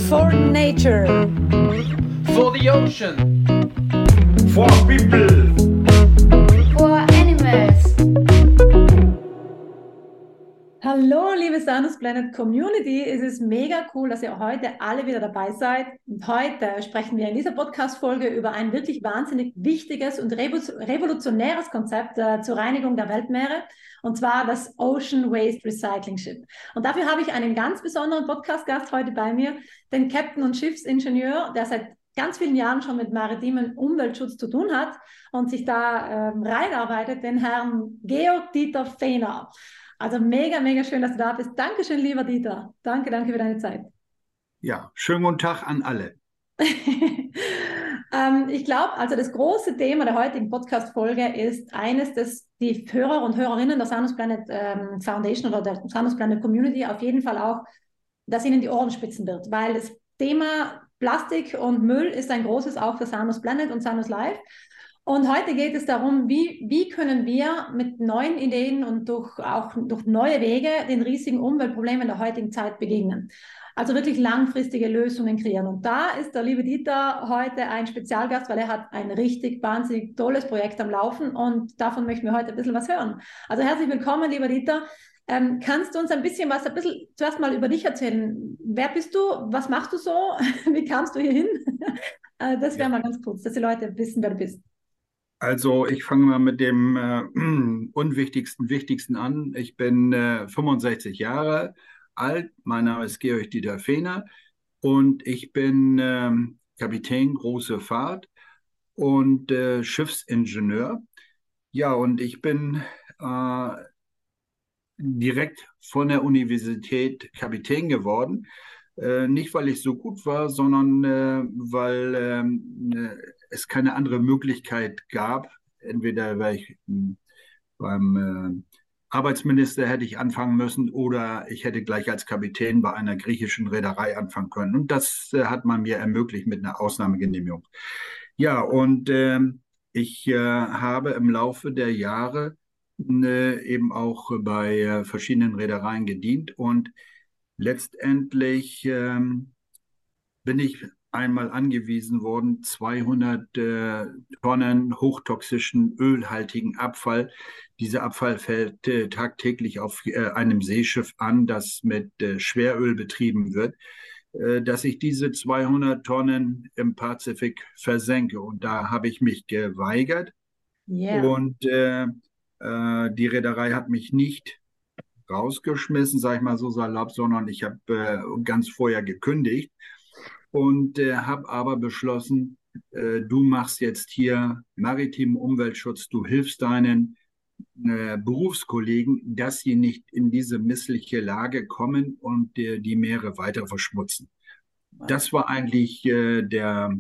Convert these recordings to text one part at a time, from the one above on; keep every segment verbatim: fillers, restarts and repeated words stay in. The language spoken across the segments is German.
For nature. For the ocean. For people. For animals. Hallo, liebe Sanus Planet Community. Es ist mega cool, dass ihr heute alle wieder dabei seid. Und heute sprechen wir in dieser Podcast-Folge über ein wirklich wahnsinnig wichtiges und revolutionäres Konzept äh, zur Reinigung der Weltmeere. Und zwar das Ocean Waste Recycling Ship. Und dafür habe ich einen ganz besonderen Podcast-Gast heute bei mir, den Captain und Schiffsingenieur, der seit ganz vielen Jahren schon mit maritimem Umweltschutz zu tun hat und sich da ähm, reinarbeitet, den Herrn Georg Dieter Fehner. Also mega, mega schön, dass du da bist. Dankeschön, lieber Dieter. Danke, danke für deine Zeit. Ja, schönen guten Tag an alle. ähm, ich glaube, also das große Thema der heutigen Podcast-Folge ist eines, das die Hörer und Hörerinnen der Sanus Planet ähm, Foundation oder der Sanus Planet Community auf jeden Fall auch, dass ihnen die Ohren spitzen wird, weil das Thema Plastik und Müll ist ein großes auch für Sanus Planet und Sanus Life. Und heute geht es darum, wie, wie können wir mit neuen Ideen und durch, auch durch neue Wege den riesigen Umweltproblemen der heutigen Zeit begegnen. Also wirklich langfristige Lösungen kreieren. Und da ist der liebe Dieter heute ein Spezialgast, weil er hat ein richtig wahnsinnig tolles Projekt am Laufen und davon möchten wir heute ein bisschen was hören. Also herzlich willkommen, lieber Dieter. Ähm, kannst du uns ein bisschen was, ein bisschen zuerst mal über dich erzählen? Wer bist du? Was machst du so? Wie kamst du hier hin? äh, das wäre ja mal ganz kurz, dass die Leute wissen, wer du bist. Also ich fange mal mit dem äh, unwichtigsten, wichtigsten an. Ich bin äh, fünfundsechzig Jahre alt. Mein Name ist Georg Dieter Fehner und ich bin äh, Kapitän große Fahrt und äh, Schiffsingenieur. Ja, und ich bin äh, direkt von der Universität Kapitän geworden. Äh, nicht, weil ich so gut war, sondern äh, weil äh, es keine andere Möglichkeit gab. Entweder war ich mh, beim äh, Arbeitsminister hätte ich anfangen müssen oder ich hätte gleich als Kapitän bei einer griechischen Reederei anfangen können. Und das äh, hat man mir ermöglicht mit einer Ausnahmegenehmigung. Ja, und äh, ich äh, habe im Laufe der Jahre äh, eben auch bei äh, verschiedenen Reedereien gedient und letztendlich ähm, bin ich einmal angewiesen worden, zweihundert äh, Tonnen hochtoxischen, ölhaltigen Abfall. Dieser Abfall fällt äh, tagtäglich auf äh, einem Seeschiff an, das mit äh, Schweröl betrieben wird, äh, dass ich diese zweihundert Tonnen im Pazifik versenke. Und da habe ich mich geweigert. Yeah. Und äh, äh, die Reederei hat mich nicht rausgeschmissen, sage ich mal so salopp, sondern ich habe äh, ganz vorher gekündigt und äh, habe aber beschlossen, äh, du machst jetzt hier maritimen Umweltschutz, du hilfst deinen äh, Berufskollegen, dass sie nicht in diese missliche Lage kommen und äh, die Meere weiter verschmutzen. Das war eigentlich äh, der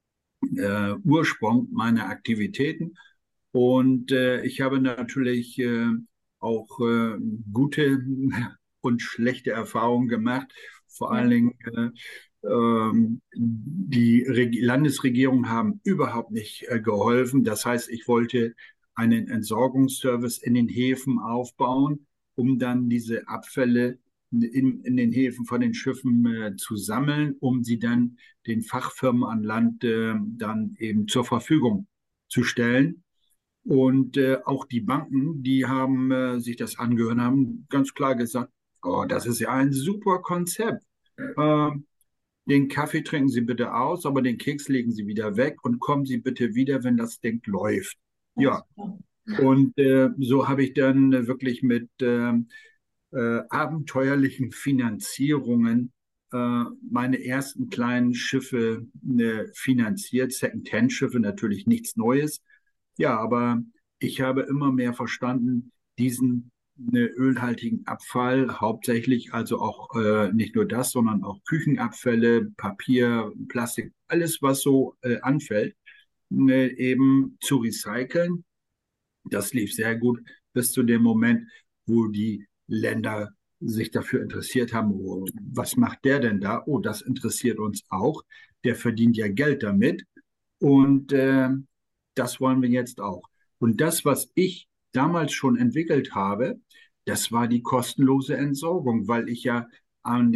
äh, Ursprung meiner Aktivitäten und äh, ich habe natürlich äh, auch äh, gute und schlechte Erfahrungen gemacht. Vor Ja. allen Dingen äh, ähm, die Reg Landesregierungen haben überhaupt nicht äh, geholfen. Das heißt, ich wollte einen Entsorgungsservice in den Häfen aufbauen, um dann diese Abfälle in, in den Häfen von den Schiffen äh, zu sammeln, um sie dann den Fachfirmen an Land äh, dann eben zur Verfügung zu stellen. Und äh, auch die Banken, die haben äh, sich das angehört, haben ganz klar gesagt, oh, das ist ja ein super Konzept. Äh, den Kaffee trinken Sie bitte aus, aber den Keks legen Sie wieder weg und kommen Sie bitte wieder, wenn das Ding läuft. Ja, und äh, so habe ich dann äh, wirklich mit äh, äh, abenteuerlichen Finanzierungen äh, meine ersten kleinen Schiffe äh, finanziert, Second-Hand-Schiffe, natürlich nichts Neues. Ja, aber ich habe immer mehr verstanden, diesen äh, ölhaltigen Abfall, hauptsächlich also auch äh, nicht nur das, sondern auch Küchenabfälle, Papier, Plastik, alles, was so äh, anfällt, äh, eben zu recyceln. Das lief sehr gut bis zu dem Moment, wo die Länder sich dafür interessiert haben, oh, was macht der denn da? Oh, das interessiert uns auch. Der verdient ja Geld damit. Und äh, das wollen wir jetzt auch. Und das, was ich damals schon entwickelt habe, das war die kostenlose Entsorgung, weil ich ja an der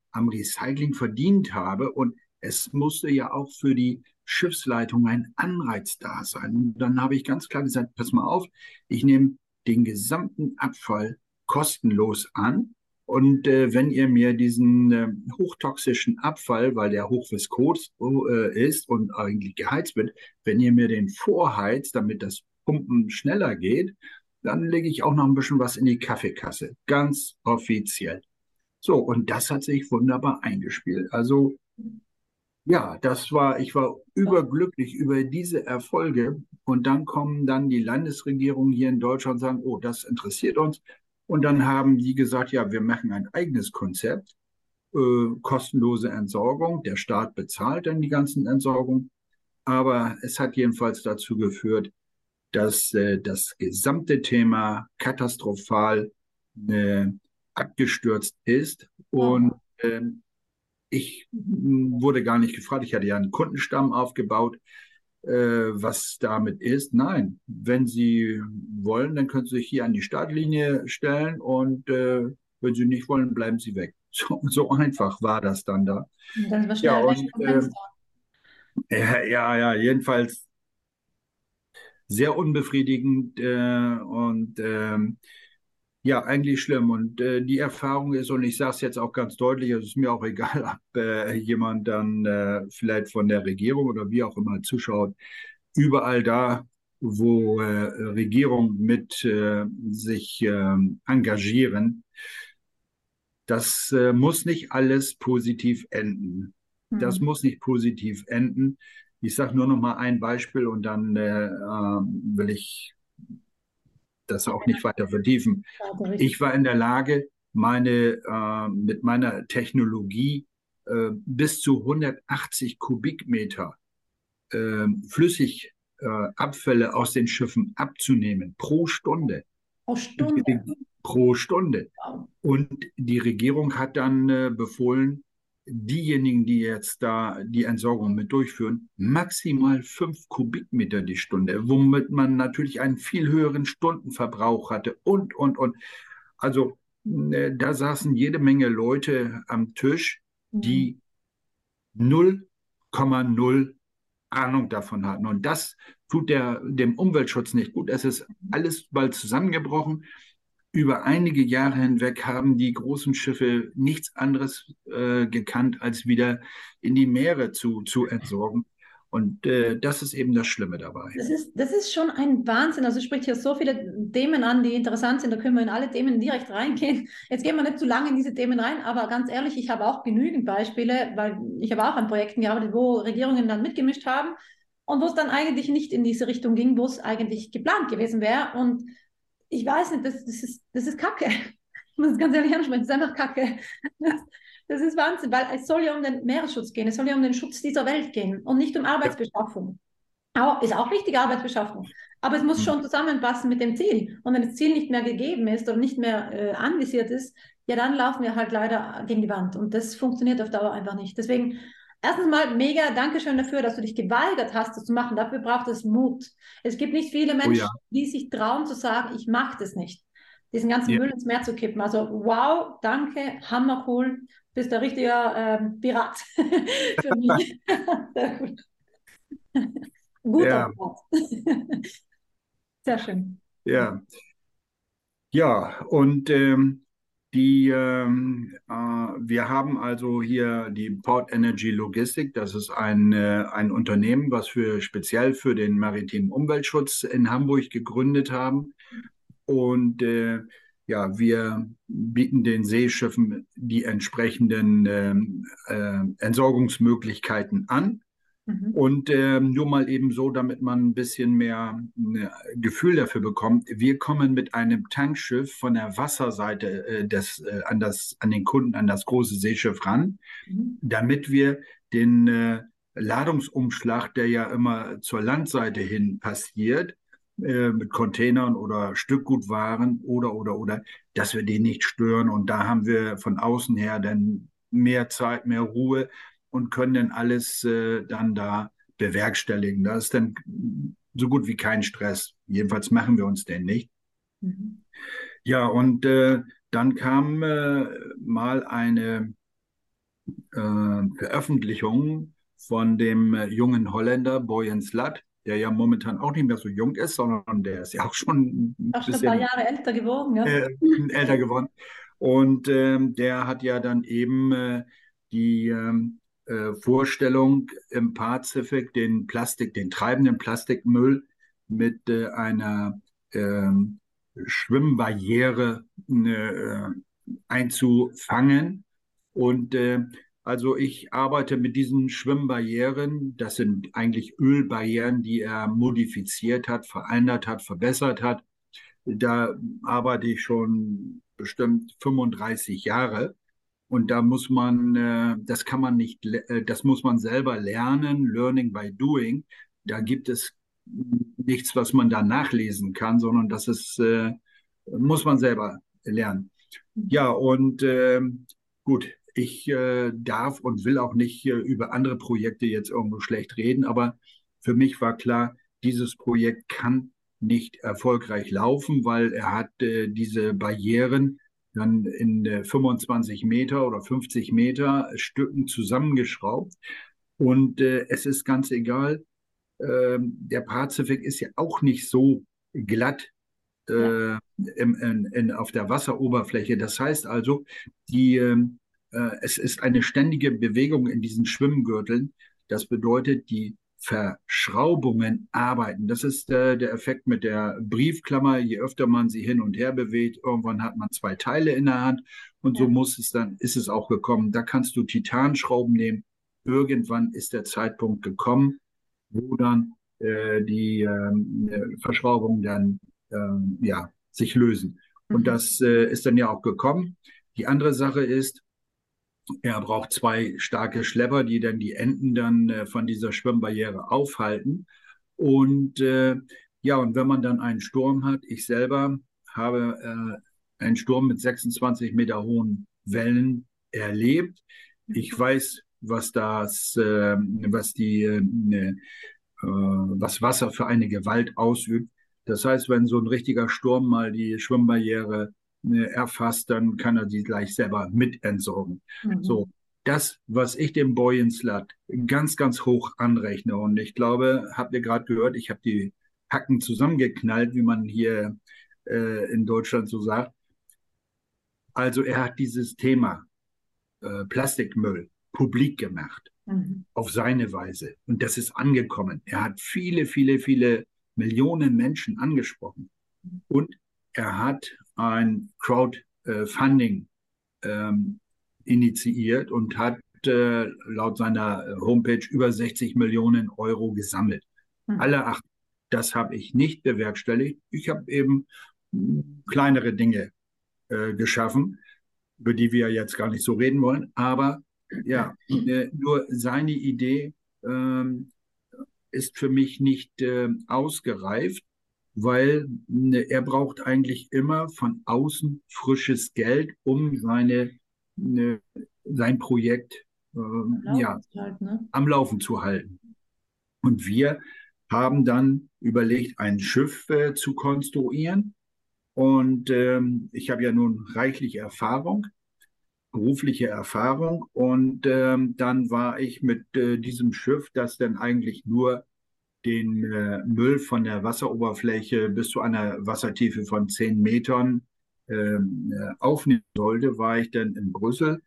am Recycling verdient habe. Und es musste ja auch für die Schiffsleitung ein Anreiz da sein. Und dann habe ich ganz klar gesagt, pass mal auf, ich nehme den gesamten Abfall kostenlos an. Und äh, wenn ihr mir diesen äh, hochtoxischen Abfall, weil der hochviskos äh, ist und eigentlich geheizt wird, wenn ihr mir den vorheizt, damit das Pumpen schneller geht, dann lege ich auch noch ein bisschen was in die Kaffeekasse. Ganz offiziell. So, und das hat sich wunderbar eingespielt. Also ja, das war, ich war überglücklich über diese Erfolge. Und dann kommen dann die Landesregierungen hier in Deutschland und sagen, oh, das interessiert uns. Und dann haben die gesagt, ja, wir machen ein eigenes Konzept, äh, kostenlose Entsorgung. Der Staat bezahlt dann die ganzen Entsorgungen. Aber es hat jedenfalls dazu geführt, dass äh, das gesamte Thema katastrophal äh, abgestürzt ist. Und äh, ich mh, wurde gar nicht gefragt. Ich hatte ja einen Kundenstamm aufgebaut, äh, was damit ist. Nein, wenn Sie wollen, dann können Sie sich hier an die Startlinie stellen und äh, wenn Sie nicht wollen, bleiben Sie weg. So, so einfach war das dann da. Und dann war Ja, schnell weg und vom äh, Fenster. ja, ja, ja, jedenfalls sehr unbefriedigend äh, und ähm, ja, eigentlich schlimm. Und äh, die Erfahrung ist, und ich sage es jetzt auch ganz deutlich, es ist mir auch egal, ob äh, jemand dann äh, vielleicht von der Regierung oder wie auch immer zuschaut, überall da, wo äh, Regierungen mit äh, sich äh, engagieren, das äh, muss nicht alles positiv enden. Das Hm. muss nicht positiv enden. Ich sage nur noch mal ein Beispiel und dann äh, äh, will ich das auch nicht weiter vertiefen. Warte, richtig. Ich war in der Lage, meine, äh, mit meiner Technologie äh, bis zu hundertachtzig Kubikmeter äh, Flüssigabfälle aus den Schiffen abzunehmen pro Stunde. Pro Und Stunde. die, pro Stunde. Wow. Und die Regierung hat dann äh, befohlen, diejenigen, die jetzt da die Entsorgung mit durchführen, maximal fünf Kubikmeter die Stunde, womit man natürlich einen viel höheren Stundenverbrauch hatte und, und, und. Also äh, da saßen jede Menge Leute am Tisch, Hm. die null Komma null Ahnung davon hatten. Und das tut der, dem Umweltschutz nicht gut. Es ist alles bald zusammengebrochen. Über einige Jahre hinweg haben die großen Schiffe nichts anderes äh, gekannt, als wieder in die Meere zu, zu entsorgen. Und äh, das ist eben das Schlimme dabei. Das ist, das ist schon ein Wahnsinn. Also spricht hier so viele Themen an, die interessant sind. Da können wir in alle Themen direkt reingehen. Jetzt gehen wir nicht zu lange in diese Themen rein, aber ganz ehrlich, ich habe auch genügend Beispiele, weil ich habe auch an Projekten gearbeitet, wo Regierungen dann mitgemischt haben und wo es dann eigentlich nicht in diese Richtung ging, wo es eigentlich geplant gewesen wäre. Und ich weiß nicht, das, das, ist, das ist Kacke. Ich muss es ganz ehrlich ansprechen, das ist einfach Kacke. Das, das ist Wahnsinn, weil es soll ja um den Meeresschutz gehen, es soll ja um den Schutz dieser Welt gehen und nicht um Arbeitsbeschaffung. Auch, ist auch wichtige Arbeitsbeschaffung. Aber es muss schon zusammenpassen mit dem Ziel. Und wenn das Ziel nicht mehr gegeben ist oder nicht mehr äh, anvisiert ist, ja, dann laufen wir halt leider gegen die Wand. Und das funktioniert auf Dauer einfach nicht. Deswegen, erstens mal mega Dankeschön dafür, dass du dich geweigert hast, das zu machen. Dafür braucht es Mut. Es gibt nicht viele Menschen, Oh ja. die sich trauen zu sagen, ich mache das nicht. Diesen ganzen Ja. Müll ins Meer zu kippen. Also wow, danke, hammercool. Bist der richtige ähm, Pirat für mich. Sehr gut. Guter Ja, Pirat. Sehr schön. ja, ja. Und ähm, die, ähm, äh, wir haben also hier die Port Energy Logistik. Das ist ein, äh, ein Unternehmen, was wir speziell für den maritimen Umweltschutz in Hamburg gegründet haben. Und äh, ja, wir bieten den Seeschiffen die entsprechenden ähm, äh, Entsorgungsmöglichkeiten an. Mhm. Und ähm, nur mal eben so, damit man ein bisschen mehr ein Gefühl dafür bekommt. Wir kommen mit einem Tankschiff von der Wasserseite äh, des, äh, an, das, an den Kunden, an das große Seeschiff ran, Mhm. damit wir den äh, Ladungsumschlag, der ja immer zur Landseite hin passiert, äh, mit Containern oder Stückgutwaren oder, oder, oder, dass wir den nicht stören. Und da haben wir von außen her dann mehr Zeit, mehr Ruhe und können dann alles äh, dann da bewerkstelligen. Da ist dann so gut wie kein Stress. Jedenfalls machen wir uns den nicht. Mhm. Ja, und äh, dann kam äh, mal eine äh, Veröffentlichungen von dem äh, jungen Holländer Boyan Slat, der ja momentan auch nicht mehr so jung ist, sondern der ist ja auch schon ein Auch schon ein paar bisschen Jahre älter geworden, ja. äh, älter geworden. Und ähm, der hat ja dann eben äh, die ähm, äh, Vorstellung im Pazifik, den Plastik, den treibenden Plastikmüll mit äh, einer ähm, Schwimmbarriere äh, einzufangen. Und äh, also ich arbeite mit diesen Schwimmbarrieren. Das sind eigentlich Ölbarrieren, die er modifiziert hat, verändert hat, verbessert hat. Da arbeite ich schon bestimmt fünfunddreißig Jahre. Und da muss man, äh, das kann man nicht, äh, das muss man selber lernen, learning by doing. Da gibt es nichts, was man da nachlesen kann, sondern das ist, äh, muss man selber lernen. Ja, und äh, gut, ich äh, darf und will auch nicht äh, über andere Projekte jetzt irgendwo schlecht reden, aber für mich war klar, dieses Projekt kann nicht erfolgreich laufen, weil er hat äh, diese Barrieren dann in äh, fünfundzwanzig Meter oder fünfzig Meter Stücken zusammengeschraubt. Und äh, es ist ganz egal, äh, der Pazifik ist ja auch nicht so glatt Ja. äh, im, in, in, auf der Wasseroberfläche. Das heißt also, die, ähm, äh, es ist eine ständige Bewegung in diesen Schwimmgürteln. Das bedeutet, die Verschraubungen arbeiten. Das ist äh, der Effekt mit der Briefklammer. Je öfter man sie hin und her bewegt, irgendwann hat man zwei Teile in der Hand und so Ja. muss es dann, ist es auch gekommen. Da kannst du Titanschrauben nehmen. Irgendwann ist der Zeitpunkt gekommen, wo dann äh, die ähm, äh, Verschraubungen dann ähm, ja, sich lösen. Und Mhm. das äh, ist dann ja auch gekommen. Die andere Sache ist, er braucht zwei starke Schlepper, die dann die Enden dann äh, von dieser Schwimmbarriere aufhalten. Und äh, ja, und wenn man dann einen Sturm hat, ich selber habe äh, einen Sturm mit sechsundzwanzig Meter hohen Wellen erlebt. Ich weiß, was das, äh, was die, äh, äh, was Wasser für eine Gewalt ausübt. Das heißt, wenn so ein richtiger Sturm mal die Schwimmbarriere äh, erfasst, dann kann er sie gleich selber mit entsorgen. Mhm. So, das, was ich dem Boyan Slat ganz, ganz hoch anrechne, und ich glaube, habt ihr gerade gehört, ich habe die Hacken zusammengeknallt, wie man hier äh, in Deutschland so sagt. Also er hat dieses Thema äh, Plastikmüll publik gemacht, Mhm. auf seine Weise. Und das ist angekommen. Er hat viele, viele, viele Millionen Menschen angesprochen. Und er hat ein Crowdfunding ähm, initiiert und hat äh, laut seiner Homepage über sechzig Millionen Euro gesammelt. Mhm. Alle acht. Das habe ich nicht bewerkstelligt. Ich habe eben mh, kleinere Dinge äh, geschaffen, über die wir jetzt gar nicht so reden wollen. Aber ja, äh, nur seine Idee ähm, ist für mich nicht äh, ausgereift, weil ne, er braucht eigentlich immer von außen frisches Geld, um seine, ne, sein Projekt äh, ja, Halt, ne? am Laufen zu halten. Und wir haben dann überlegt, ein Schiff äh, zu konstruieren. Und ähm, ich habe ja nun reichlich Erfahrung, berufliche Erfahrung. Und ähm, dann war ich mit äh, diesem Schiff, das dann eigentlich nur den äh, Müll von der Wasseroberfläche bis zu einer Wassertiefe von zehn Metern ähm, äh, aufnehmen sollte, war ich dann in Brüssel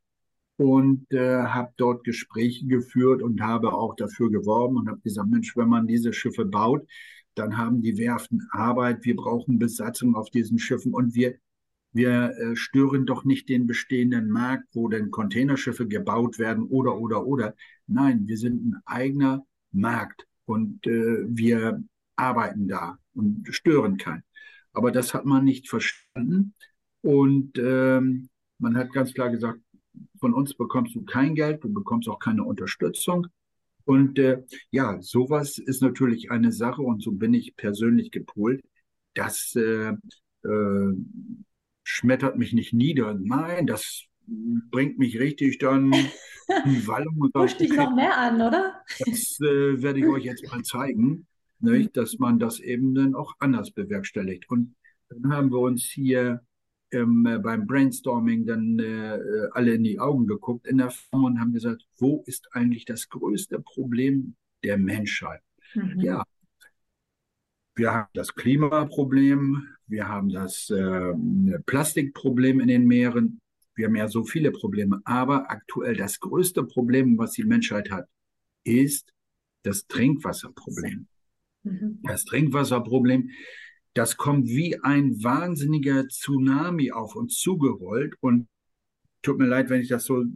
und äh, habe dort Gespräche geführt und habe auch dafür geworben und habe gesagt, Mensch, wenn man diese Schiffe baut, dann haben die Werften Arbeit, wir brauchen Besatzung auf diesen Schiffen und wir, wir äh, stören doch nicht den bestehenden Markt, wo denn Containerschiffe gebaut werden oder, oder, oder. Nein, wir sind ein eigener Markt und äh, wir arbeiten da und stören keinen. Aber das hat man nicht verstanden und ähm, man hat ganz klar gesagt, von uns bekommst du kein Geld, du bekommst auch keine Unterstützung. Und äh, ja, sowas ist natürlich eine Sache und so bin ich persönlich gepolt. Das äh, äh, schmettert mich nicht nieder. Nein, das bringt mich richtig dann in Wallung und sagt, Pusht dich okay, noch mehr an, oder? das äh, werde ich euch jetzt mal zeigen, nicht, dass man das eben dann auch anders bewerkstelligt. Und dann haben wir uns hier ähm, beim Brainstorming dann äh, alle in die Augen geguckt in der Firma und haben gesagt, wo ist eigentlich das größte Problem der Menschheit? Mhm. Ja, wir haben das Klimaproblem, wir haben das äh, Plastikproblem in den Meeren, wir haben ja so viele Probleme, aber aktuell das größte Problem, was die Menschheit hat, ist das Trinkwasserproblem. Mhm. Das Trinkwasserproblem, das kommt wie ein wahnsinniger Tsunami auf uns zugerollt und tut mir leid, wenn ich das so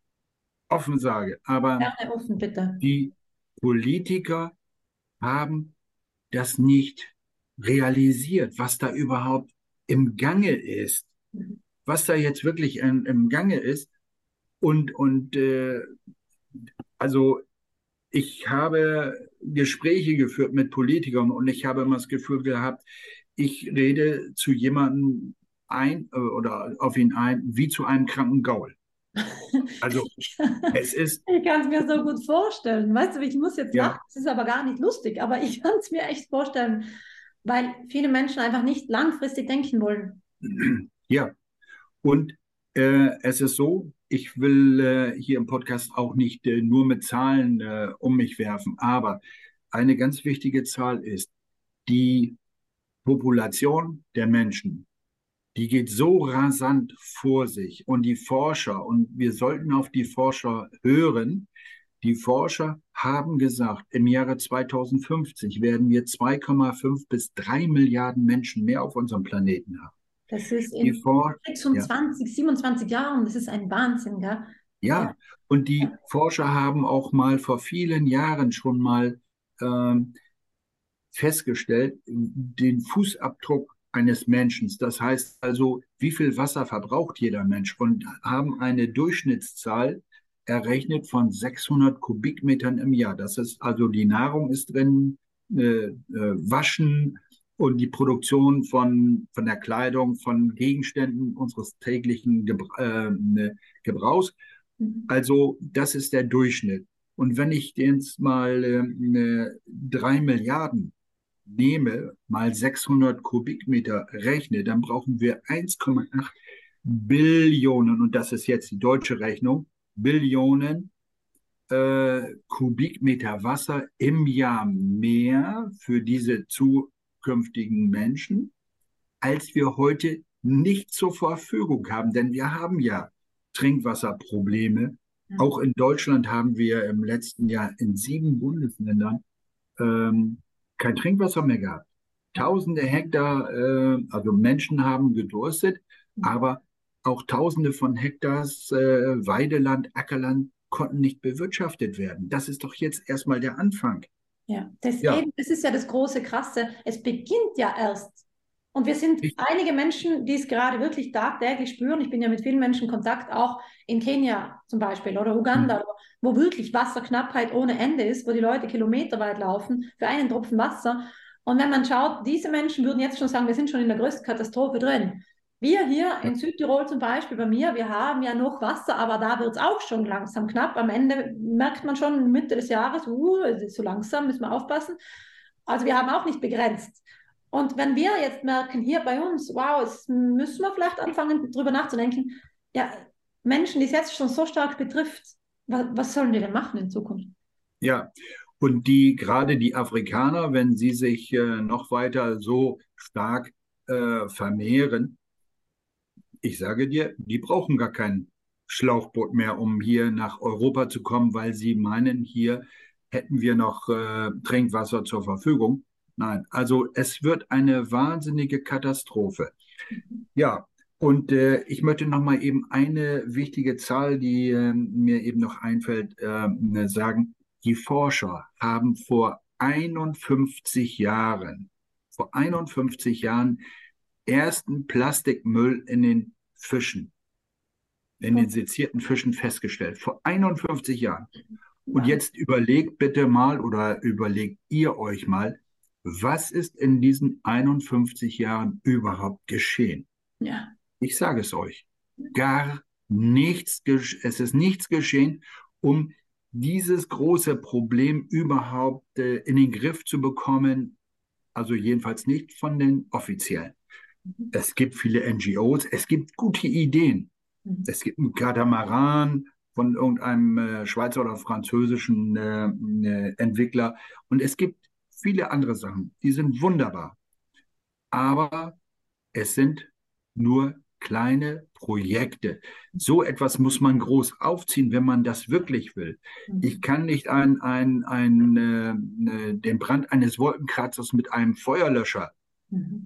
offen sage, aber Gerne offen, bitte. die Politiker haben das nicht realisiert, was da überhaupt im Gange ist, Mhm. was da jetzt wirklich im, im Gange ist. Und, und äh, also ich habe Gespräche geführt mit Politikern und ich habe immer das Gefühl gehabt, ich rede zu jemandem ein äh, oder auf ihn ein, wie zu einem kranken Gaul. Also es ist, Ich kann es mir so gut vorstellen. Weißt du, ich muss jetzt ja, lachen, es ist aber gar nicht lustig, aber ich kann es mir echt vorstellen, weil viele Menschen einfach nicht langfristig denken wollen. ja. Und äh, es ist so, ich will äh, hier im Podcast auch nicht äh, nur mit Zahlen äh, um mich werfen, aber eine ganz wichtige Zahl ist, die Population der Menschen, die geht so rasant vor sich und die Forscher, und wir sollten auf die Forscher hören, die Forscher haben gesagt, im Jahre zweitausendfünfzig werden wir zwei Komma fünf bis drei Milliarden Menschen mehr auf unserem Planeten haben. Das ist Die in For ja. sechsundzwanzig, siebenundzwanzig Jahren, das ist ein Wahnsinn, gell? Ja, und die Forscher haben auch mal vor vielen Jahren schon mal ähm, festgestellt, den Fußabdruck eines Menschen. Das heißt also, wie viel Wasser verbraucht jeder Mensch und haben eine Durchschnittszahl errechnet von sechshundert Kubikmetern im Jahr. Das ist also die Nahrung ist drin, äh, äh, Waschen und die Produktion von, von der Kleidung, von Gegenständen unseres täglichen Gebra äh, Gebrauchs. Mhm. Also das ist der Durchschnitt. Und wenn ich jetzt mal äh, drei Milliarden nehme, mal sechshundert Kubikmeter rechne, dann brauchen wir eins Komma acht Billionen, und das ist jetzt die deutsche Rechnung, Billionen äh, Kubikmeter Wasser im Jahr mehr für diese zukünftigen Menschen, als wir heute nicht zur Verfügung haben. Denn wir haben ja Trinkwasserprobleme. Mhm. Auch in Deutschland haben wir im letzten Jahr in sieben Bundesländern ähm, kein Trinkwasser mehr gehabt. Tausende Hektar, äh, also Menschen haben gedurstet, aber auch Tausende von Hektars äh, Weideland, Ackerland konnten nicht bewirtschaftet werden. Das ist doch jetzt erstmal der Anfang. Ja, das, Ja, eben, das ist ja das große Krasse. Es beginnt ja erst. Und wir sind ich, einige Menschen, die es gerade wirklich tagtäglich spüren. Ich bin ja mit vielen Menschen in Kontakt, auch in Kenia zum Beispiel oder Uganda, hm, wo wirklich Wasserknappheit ohne Ende ist, wo die Leute kilometerweit laufen für einen Tropfen Wasser. Und wenn man schaut, diese Menschen würden jetzt schon sagen, wir sind schon in der größten Katastrophe drin. Wir hier ja, in Südtirol zum Beispiel, bei mir, wir haben ja noch Wasser, aber da wird es auch schon langsam knapp. Am Ende merkt man schon Mitte des Jahres, uh, es ist so langsam, müssen wir aufpassen. Also wir haben auch nicht begrenzt. Und wenn wir jetzt merken, hier bei uns, wow, jetzt müssen wir vielleicht anfangen, darüber nachzudenken, ja, Menschen, die es jetzt schon so stark betrifft, was, was sollen wir denn machen in Zukunft? ja. Und die, gerade die Afrikaner, wenn sie sich äh, noch weiter so stark äh, vermehren, ich sage dir, die brauchen gar kein Schlauchboot mehr, um hier nach Europa zu kommen, weil sie meinen, hier hätten wir noch äh, Trinkwasser zur Verfügung. Nein, also es wird eine wahnsinnige Katastrophe. Ja, und äh, ich möchte noch mal eben eine wichtige Zahl, die äh, mir eben noch einfällt, äh, sagen. Die Forscher haben vor einundfünfzig Jahren, vor einundfünfzig Jahren ersten Plastikmüll in den Fischen, in den sezierten Fischen festgestellt. Vor einundfünfzig Jahren. Und Wow. jetzt überlegt bitte mal oder überlegt ihr euch mal, was ist in diesen einundfünfzig Jahren überhaupt geschehen? Ja. Ich sage es euch, gar nichts, es ist nichts geschehen, um dieses große Problem überhaupt äh, in den Griff zu bekommen, also jedenfalls nicht von den Offiziellen. Es gibt viele N G Os, es gibt gute Ideen. Mhm. Es gibt einen Katamaran von irgendeinem äh, Schweizer oder französischen äh, äh, Entwickler. Und es gibt viele andere Sachen, die sind wunderbar. Aber es sind nur kleine Projekte. So etwas muss man groß aufziehen, wenn man das wirklich will. Mhm. Ich kann nicht ein, ein, ein, äh, äh, den Brand eines Wolkenkratzers mit einem Feuerlöscher Mhm.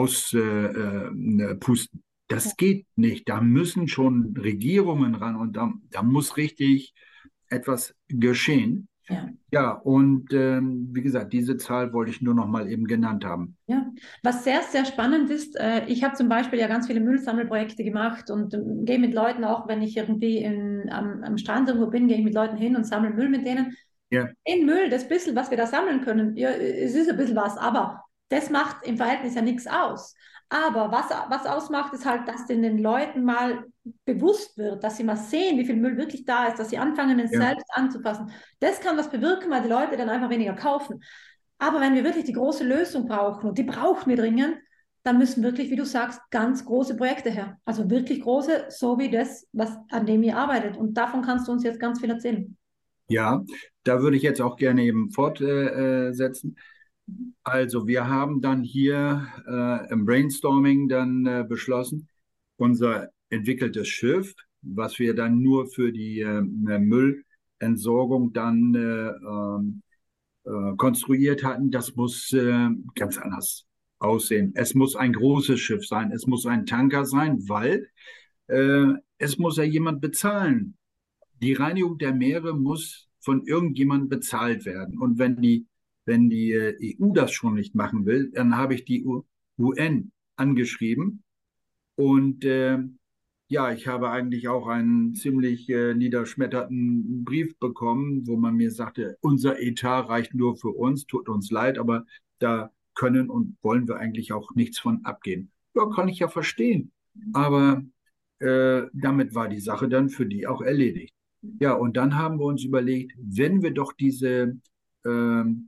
auspusten. Äh, äh, pusten. Ja. Das geht nicht. Da müssen schon Regierungen ran und da, da muss richtig etwas geschehen. Ja. Ja, und ähm, wie gesagt, diese Zahl wollte ich nur noch mal eben genannt haben. Ja, was sehr, sehr spannend ist, äh, ich habe zum Beispiel ja ganz viele Müllsammelprojekte gemacht und äh, gehe mit Leuten, auch wenn ich irgendwie in, am, am Strand irgendwo bin, gehe ich mit Leuten hin und sammle Müll mit denen. Ja, Den Müll, das bisschen, was wir da sammeln können, ja, es ist ein bisschen was, aber das macht im Verhältnis ja nichts aus. Aber was, was ausmacht, ist halt, dass den Leuten mal bewusst wird, dass sie mal sehen, wie viel Müll wirklich da ist, dass sie anfangen, es ja. selbst anzupassen. Das kann was bewirken, weil die Leute dann einfach weniger kaufen. Aber wenn wir wirklich die große Lösung brauchen, und die brauchen wir dringend, dann müssen wirklich, wie du sagst, ganz große Projekte her. Also wirklich große, so wie das, was, an dem ihr arbeitet. Und davon kannst du uns jetzt ganz viel erzählen. Ja, da würde ich jetzt auch gerne eben fortsetzen. Also wir haben dann hier äh, im Brainstorming dann äh, beschlossen, unser entwickeltes Schiff, was wir dann nur für die äh, Müllentsorgung dann äh, ähm, äh, konstruiert hatten, das muss äh, ganz anders aussehen. Es muss ein großes Schiff sein, es muss ein Tanker sein, weil äh, es muss ja jemand bezahlen. Die Reinigung der Meere muss von irgendjemandem bezahlt werden. Und wenn die, wenn die äh, E U das schon nicht machen will, dann habe ich die U N angeschrieben. Und äh, ja, ich habe eigentlich auch einen ziemlich äh, niederschmetternden Brief bekommen, wo man mir sagte, unser Etat reicht nur für uns, tut uns leid, aber da können und wollen wir eigentlich auch nichts von abgeben. Ja, kann ich ja verstehen. Aber äh, damit war die Sache dann für die auch erledigt. Ja, und dann haben wir uns überlegt, wenn wir doch diese ähm,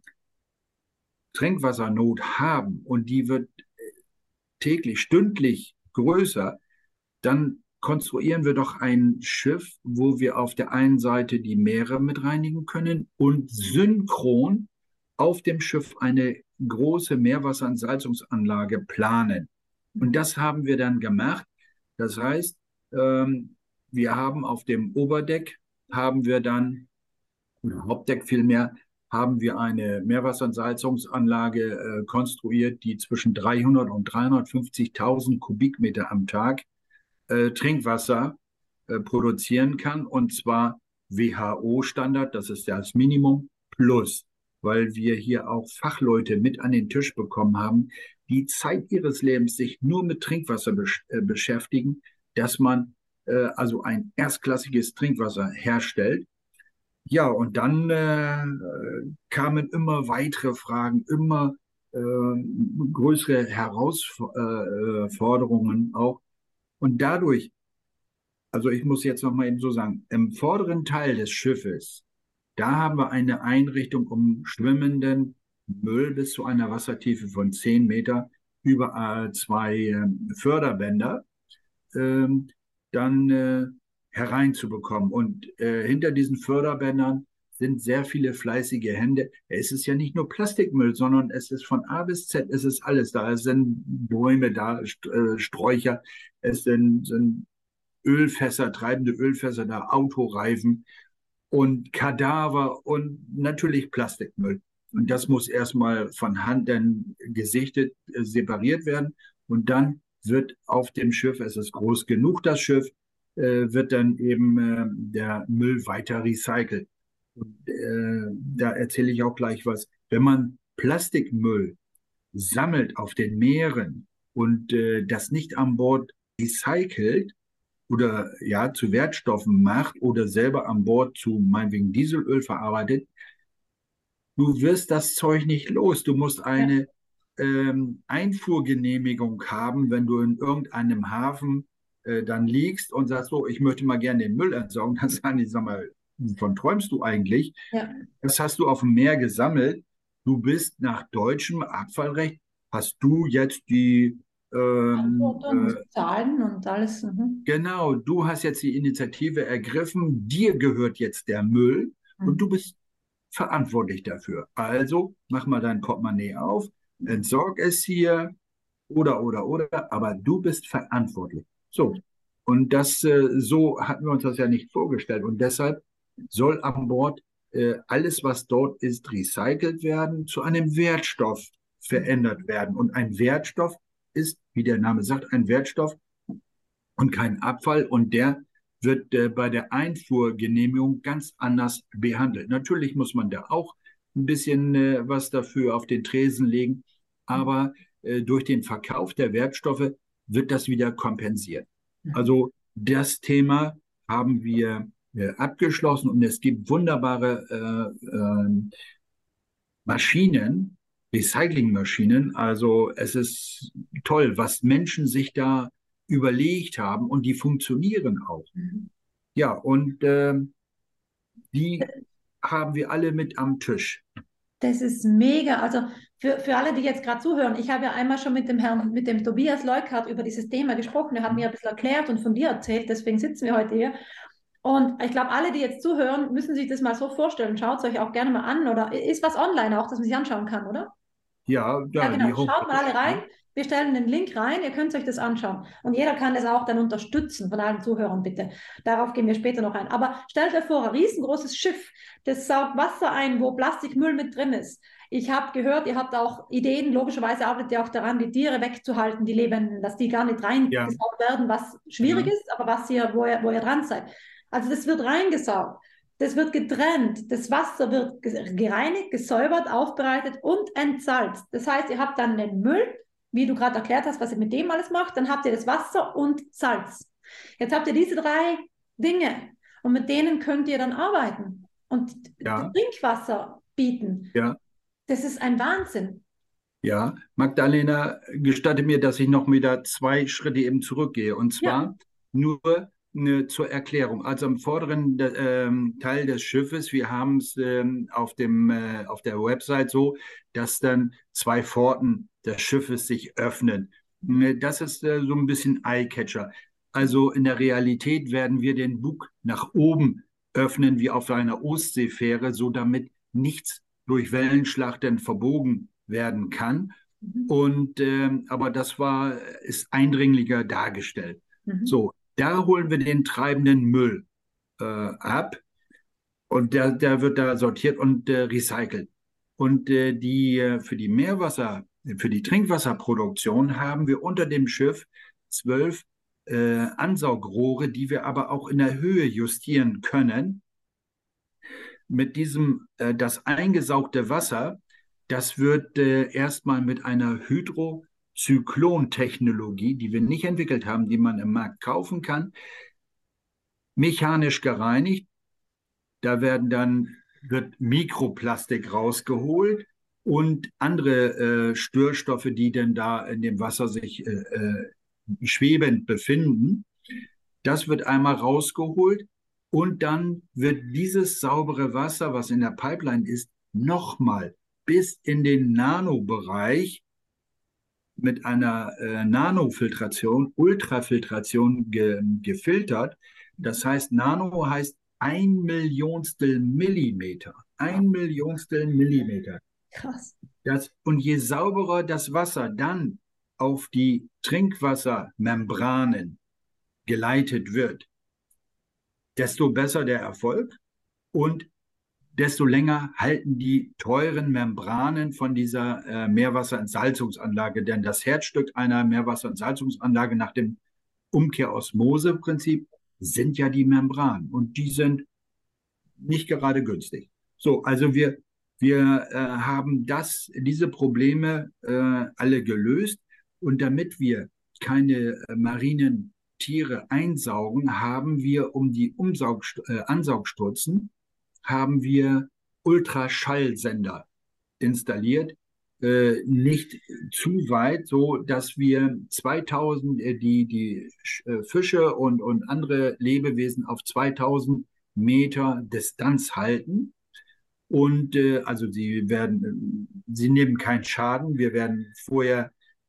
Trinkwassernot haben und die wird täglich, stündlich größer, dann konstruieren wir doch ein Schiff, wo wir auf der einen Seite die Meere mit reinigen können und synchron auf dem Schiff eine große Meerwasserentsalzungsanlage planen. Und das haben wir dann gemacht. Das heißt, ähm, wir haben auf dem Oberdeck, haben wir dann, oder Hauptdeck vielmehr, haben wir eine Meerwasserentsalzungsanlage äh, konstruiert, die zwischen dreihundert und dreihundertfünfzigtausend Kubikmeter am Tag äh, Trinkwasser äh, produzieren kann, und zwar W H O-Standard, das ist ja das Minimum, plus, weil wir hier auch Fachleute mit an den Tisch bekommen haben, die Zeit ihres Lebens sich nur mit Trinkwasser besch äh, beschäftigen, dass man äh, also ein erstklassiges Trinkwasser herstellt. Ja, und dann äh, kamen immer weitere Fragen, immer äh, größere Herausforderungen auch. Und dadurch, also ich muss jetzt noch mal eben so sagen, im vorderen Teil des Schiffes, da haben wir eine Einrichtung, um schwimmenden Müll bis zu einer Wassertiefe von zehn Meter über zwei äh, Förderbänder ähm, dann äh, hereinzubekommen. Und äh, hinter diesen Förderbändern sind sehr viele fleißige Hände. Es ist ja nicht nur Plastikmüll, sondern es ist von A bis Z, es ist alles da. Es sind Bäume da, St äh, Sträucher, es sind, sind Ölfässer, treibende Ölfässer da, Autoreifen und Kadaver und natürlich Plastikmüll. Und das muss erstmal von Hand dann gesichtet, äh, separiert werden. Und dann wird auf dem Schiff, es ist groß genug, das Schiff, äh, wird dann eben äh, der Müll weiter recycelt. Und, äh, da erzähle ich auch gleich was. Wenn man Plastikmüll sammelt auf den Meeren und äh, das nicht an Bord recycelt oder ja zu Wertstoffen macht oder selber an Bord zu meinetwegen Dieselöl verarbeitet, du wirst das Zeug nicht los. Du musst eine ähm, Einfuhrgenehmigung haben, wenn du in irgendeinem Hafen äh, dann liegst und sagst, so, ich möchte mal gerne den Müll entsorgen. Dann sagen die, sag mal, wovon träumst du eigentlich? Ja. Das hast du auf dem Meer gesammelt. Du bist nach deutschem Abfallrecht, hast du jetzt die Ähm, Verantwortung, muss äh, zahlen und alles. Mhm. genau, du hast jetzt die Initiative ergriffen, dir gehört jetzt der Müll und du Mhm. bist verantwortlich dafür. Also mach mal dein Portemonnaie auf, entsorg es hier oder, oder, oder, aber du bist verantwortlich. So, und das, äh, so hatten wir uns das ja nicht vorgestellt. Und deshalb soll an Bord äh, alles, was dort ist, recycelt werden, zu einem Wertstoff verändert werden. Und ein Wertstoff ist, wie der Name sagt, ein Wertstoff und kein Abfall. Und der wird äh, bei der Einfuhrgenehmigung ganz anders behandelt. Natürlich muss man da auch ein bisschen äh, was dafür auf den Tresen legen, aber äh, durch den Verkauf der Wertstoffe wird das wieder kompensiert. Also das Thema haben wir äh, abgeschlossen und es gibt wunderbare äh, äh, Maschinen, Recyclingmaschinen. Also es ist toll, was Menschen sich da überlegt haben und die funktionieren auch. Mhm. Ja, und ähm, die haben wir alle mit am Tisch. Das ist mega. Also für, für alle, die jetzt gerade zuhören, ich habe ja einmal schon mit dem Herrn, mit dem Tobias Leukert über dieses Thema gesprochen. Er hat mir ein bisschen erklärt und von dir erzählt, deswegen sitzen wir heute hier. Und ich glaube, alle, die jetzt zuhören, müssen sich das mal so vorstellen. Schaut es euch auch gerne mal an. Oder ist was online auch, dass man sich anschauen kann, oder? Ja, Ja, da die genau. Schaut mal Homepage. alle rein. Ne? Wir stellen den Link rein. Ihr könnt euch das anschauen. Und jeder kann das auch dann unterstützen, von allen Zuhörern bitte. Darauf gehen wir später noch ein. Aber stellt euch vor, ein riesengroßes Schiff, das saugt Wasser ein, wo Plastikmüll mit drin ist. Ich habe gehört, ihr habt auch Ideen. Logischerweise arbeitet ihr auch daran, die Tiere wegzuhalten, die Lebenden, dass die gar nicht Ja, reingesaugt werden, was schwierig ja, ist, aber was ihr, wo ihr, wo ihr dran seid. Also das wird reingesaugt. Das wird getrennt, das Wasser wird gereinigt, gesäubert, aufbereitet und entsalzt. Das heißt, ihr habt dann den Müll, wie du gerade erklärt hast, was ihr mit dem alles macht, dann habt ihr das Wasser und Salz. Jetzt habt ihr diese drei Dinge und mit denen könnt ihr dann arbeiten und ja, Trinkwasser bieten. ja, Das ist ein Wahnsinn. ja. Magdalena, gestatte mir, dass ich noch wieder zwei Schritte eben zurückgehe. Und Ja. zwar nur eine, zur Erklärung. Also am vorderen ähm, Teil des Schiffes, wir haben es ähm, auf dem, äh, auf der Website so, dass dann zwei Pforten des Schiffes sich öffnen. Das ist äh, so ein bisschen Eye-Catcher. Also in der Realität werden wir den Bug nach oben öffnen, wie auf einer Ostseefähre, so damit nichts durch Wellenschlag dann verbogen werden kann. Mhm. Und ähm, aber das war, ist eindringlicher dargestellt. Mhm. So, da holen wir den treibenden Müll äh, ab und der, der wird da sortiert und äh, recycelt. Und äh, die äh, für die Meerwasser, für die Trinkwasserproduktion haben wir unter dem Schiff zwölf äh, Ansaugrohre, die wir aber auch in der Höhe justieren können. Mit diesem, äh, das eingesaugte Wasser, das wird äh, erstmal mit einer Hydrozyklontechnologie, die wir nicht entwickelt haben, die man im Markt kaufen kann, mechanisch gereinigt. Da werden dann, wird Mikroplastik rausgeholt und andere äh, Störstoffe, die denn da in dem Wasser sich äh, äh, schwebend befinden. Das wird einmal rausgeholt und dann wird dieses saubere Wasser, was in der Pipeline ist, nochmal bis in den Nanobereich mit einer äh, Nanofiltration, Ultrafiltration ge gefiltert. Das heißt, Nano heißt ein Millionstel Millimeter. Ein Millionstel Millimeter. Krass. Das, und je sauberer das Wasser dann auf die Trinkwassermembranen geleitet wird, desto besser der Erfolg und desto länger halten die teuren Membranen von dieser äh, Meerwasserentsalzungsanlage. Denn das Herzstück einer Meerwasserentsalzungsanlage nach dem Umkehrosmose-Prinzip sind ja die Membranen. Und die sind nicht gerade günstig. So, also wir, wir äh, haben das, diese Probleme äh, alle gelöst. Und damit wir keine äh, marinen Tiere einsaugen, haben wir um die Umsaug, äh, Ansaugstutzen haben wir Ultraschallsender installiert, äh, nicht zu weit, so dass wir zweitausend äh, die die äh, Fische und und andere Lebewesen auf zweitausend Meter Distanz halten. Und äh, also sie werden, sie nehmen keinen Schaden. Wir werden vorher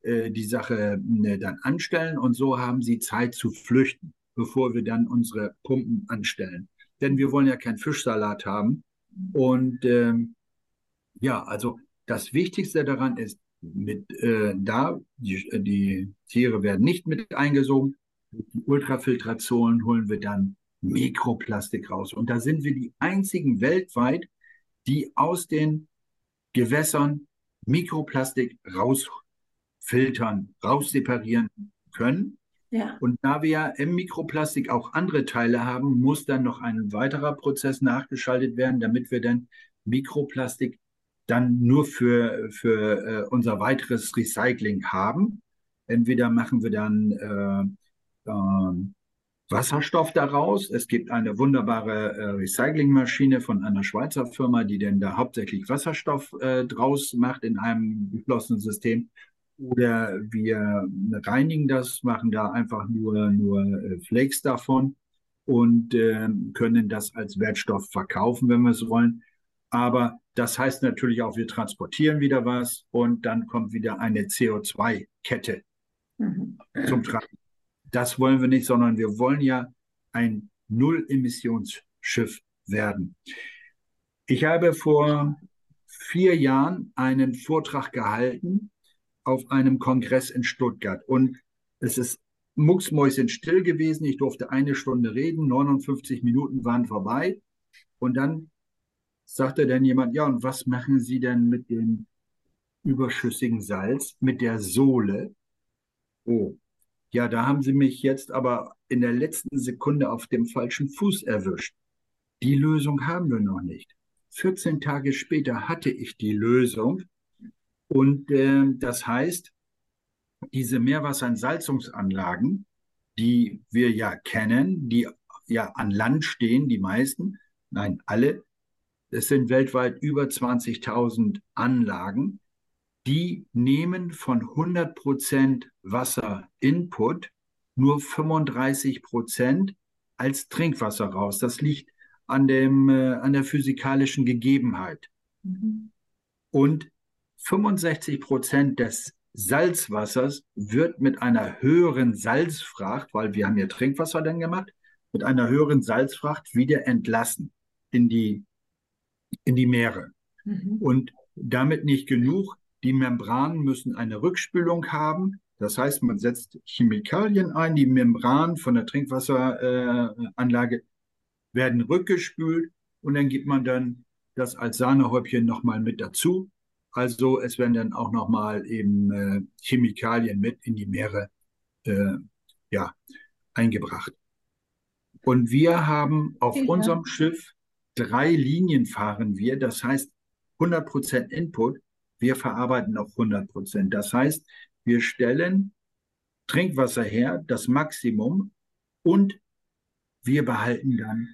äh, die Sache äh, dann anstellen und so haben sie Zeit zu flüchten, bevor wir dann unsere Pumpen anstellen. Denn wir wollen ja keinen Fischsalat haben. Und ähm, ja, also das Wichtigste daran ist, mit äh, da, die, die Tiere werden nicht mit eingesogen. Mit die Ultrafiltration holen wir dann Mikroplastik raus. Und da sind wir die einzigen weltweit, die aus den Gewässern Mikroplastik rausfiltern, rausseparieren können. Ja. Und da wir ja im Mikroplastik auch andere Teile haben, muss dann noch ein weiterer Prozess nachgeschaltet werden, damit wir dann Mikroplastik dann nur für, für äh, unser weiteres Recycling haben. Entweder machen wir dann äh, äh, Wasserstoff daraus. Es gibt eine wunderbare äh, Recyclingmaschine von einer Schweizer Firma, die denn da hauptsächlich Wasserstoff äh, draus macht in einem geschlossenen System. Oder wir reinigen das, machen da einfach nur, nur äh, Flakes davon und äh, können das als Wertstoff verkaufen, wenn wir es wollen. Aber das heißt natürlich auch, wir transportieren wieder was und dann kommt wieder eine C O zwei Kette Mhm. zum Tragen. Das wollen wir nicht, sondern wir wollen ja ein Null-Emissionsschiff werden. Ich habe vor vier Jahren einen Vortrag gehalten auf einem Kongress in Stuttgart und es ist mucksmäuschenstill gewesen. Ich durfte eine Stunde reden, neunundfünfzig Minuten waren vorbei und dann sagte dann jemand, ja, und was machen Sie denn mit dem überschüssigen Salz, mit der Sohle? Oh, ja, da haben Sie mich jetzt aber in der letzten Sekunde auf dem falschen Fuß erwischt. Die Lösung haben wir noch nicht. vierzehn Tage später hatte ich die Lösung. Und äh, das heißt, diese Meerwasserentsalzungsanlagen, die wir ja kennen, die ja an Land stehen, die meisten, nein, alle, es sind weltweit über zwanzigtausend Anlagen, die nehmen von hundert Prozent Wasser-Input nur fünfunddreißig Prozent als Trinkwasser raus. Das liegt an, dem, äh, an der physikalischen Gegebenheit. Mhm. Und fünfundsechzig Prozent des Salzwassers wird mit einer höheren Salzfracht, weil wir haben ja Trinkwasser dann gemacht, mit einer höheren Salzfracht wieder entlassen in die, in die Meere. Mhm. Und damit nicht genug. Die Membranen müssen eine Rückspülung haben. Das heißt, man setzt Chemikalien ein. Die Membranen von der Trinkwasseranlage äh, werden rückgespült und dann gibt man dann das als Sahnehäubchen nochmal mit dazu. Also es werden dann auch nochmal eben äh, Chemikalien mit in die Meere äh, ja, eingebracht. Und wir haben auf Sicher. unserem Schiff drei Linien fahren wir. Das heißt hundert Prozent Input. Wir verarbeiten auf hundert Prozent. Das heißt, wir stellen Trinkwasser her, das Maximum, und wir behalten dann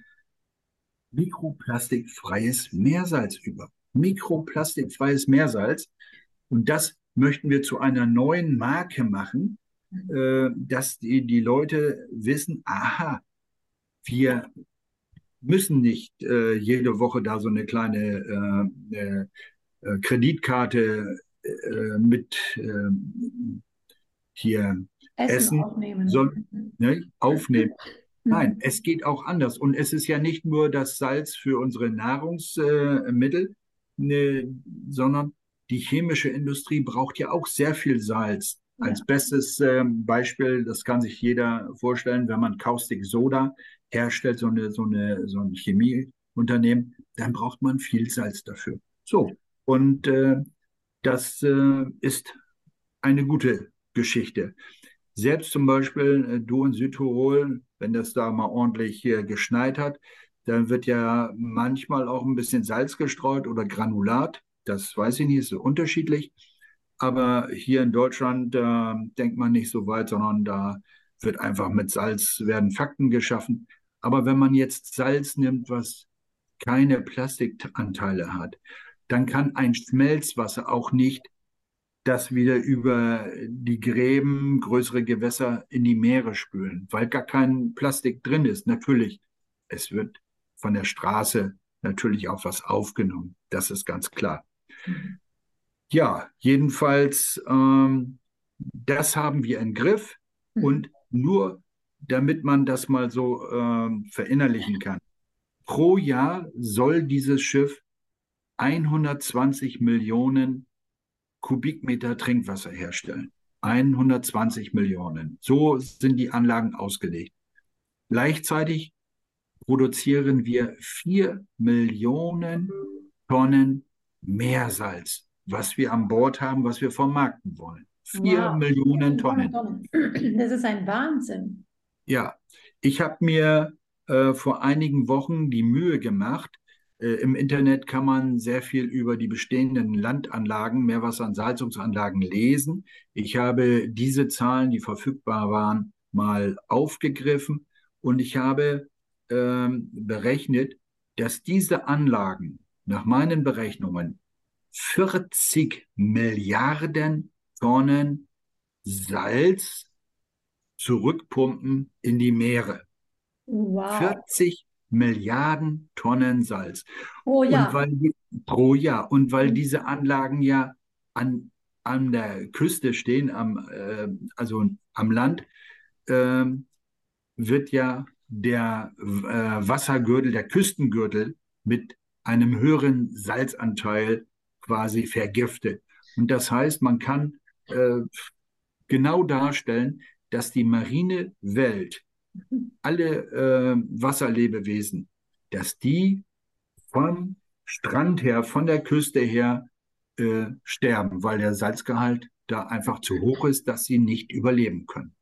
mikroplastikfreies Meersalz über. Mikroplastikfreies Meersalz. Und das möchten wir zu einer neuen Marke machen, äh, dass die, die Leute wissen, aha, wir müssen nicht äh, jede Woche da so eine kleine äh, äh, Kreditkarte äh, mit äh, hier Essen, Essen aufnehmen. so, ne, aufnehmen. Mhm. Nein, es geht auch anders. Und es ist ja nicht nur das Salz für unsere Nahrungsmittel, ne, sondern die chemische Industrie braucht ja auch sehr viel Salz. Ja. Als bestes äh, Beispiel, das kann sich jeder vorstellen, wenn man Caustic Soda herstellt, so, eine, so, eine, so ein Chemieunternehmen, dann braucht man viel Salz dafür. So, und äh, das äh, ist eine gute Geschichte. Selbst zum Beispiel äh, du in Südtirol, wenn das da mal ordentlich hier geschneit hat, dann wird ja manchmal auch ein bisschen Salz gestreut oder Granulat. Das weiß ich nicht, ist so unterschiedlich. Aber hier in Deutschland äh, denkt man nicht so weit, sondern da wird einfach mit Salz werden Fakten geschaffen. Aber wenn man jetzt Salz nimmt, was keine Plastikanteile hat, dann kann ein Schmelzwasser auch nicht das wieder über die Gräben, größere Gewässer in die Meere spülen, weil gar kein Plastik drin ist. Natürlich, es wird von der Straße natürlich auch was aufgenommen. Das ist ganz klar. Mhm. Ja, jedenfalls ähm, Das haben wir im Griff und nur damit man das mal so ähm, verinnerlichen kann. Pro Jahr soll dieses Schiff hundertzwanzig Millionen Kubikmeter Trinkwasser herstellen. hundertzwanzig Millionen. So sind die Anlagen ausgelegt. Gleichzeitig produzieren wir vier Millionen Tonnen Meersalz, was wir an Bord haben, was wir vermarkten wollen. Vier Wow. Millionen Tonnen. Tonnen. Das ist ein Wahnsinn. Ja, ich habe mir äh, vor einigen Wochen die Mühe gemacht. Äh, im Internet kann man sehr viel über die bestehenden Landanlagen, Meerwasser- und Salzungsanlagen lesen. Ich habe diese Zahlen, die verfügbar waren, mal aufgegriffen und ich habe ähm, berechnet, dass diese Anlagen nach meinen Berechnungen vierzig Milliarden Tonnen Salz zurückpumpen in die Meere. Wow. vierzig Milliarden Tonnen Salz. Oh ja. Und weil die, pro Jahr. Und weil diese Anlagen ja an, an der Küste stehen, am, äh, also am Land, äh, wird ja der äh, Wassergürtel, der Küstengürtel mit einem höheren Salzanteil quasi vergiftet. Und das heißt, man kann äh, genau darstellen, dass die marine Welt, alle äh, Wasserlebewesen, dass die vom Strand her, von der Küste her äh, sterben, weil der Salzgehalt da einfach zu hoch ist, dass sie nicht überleben können.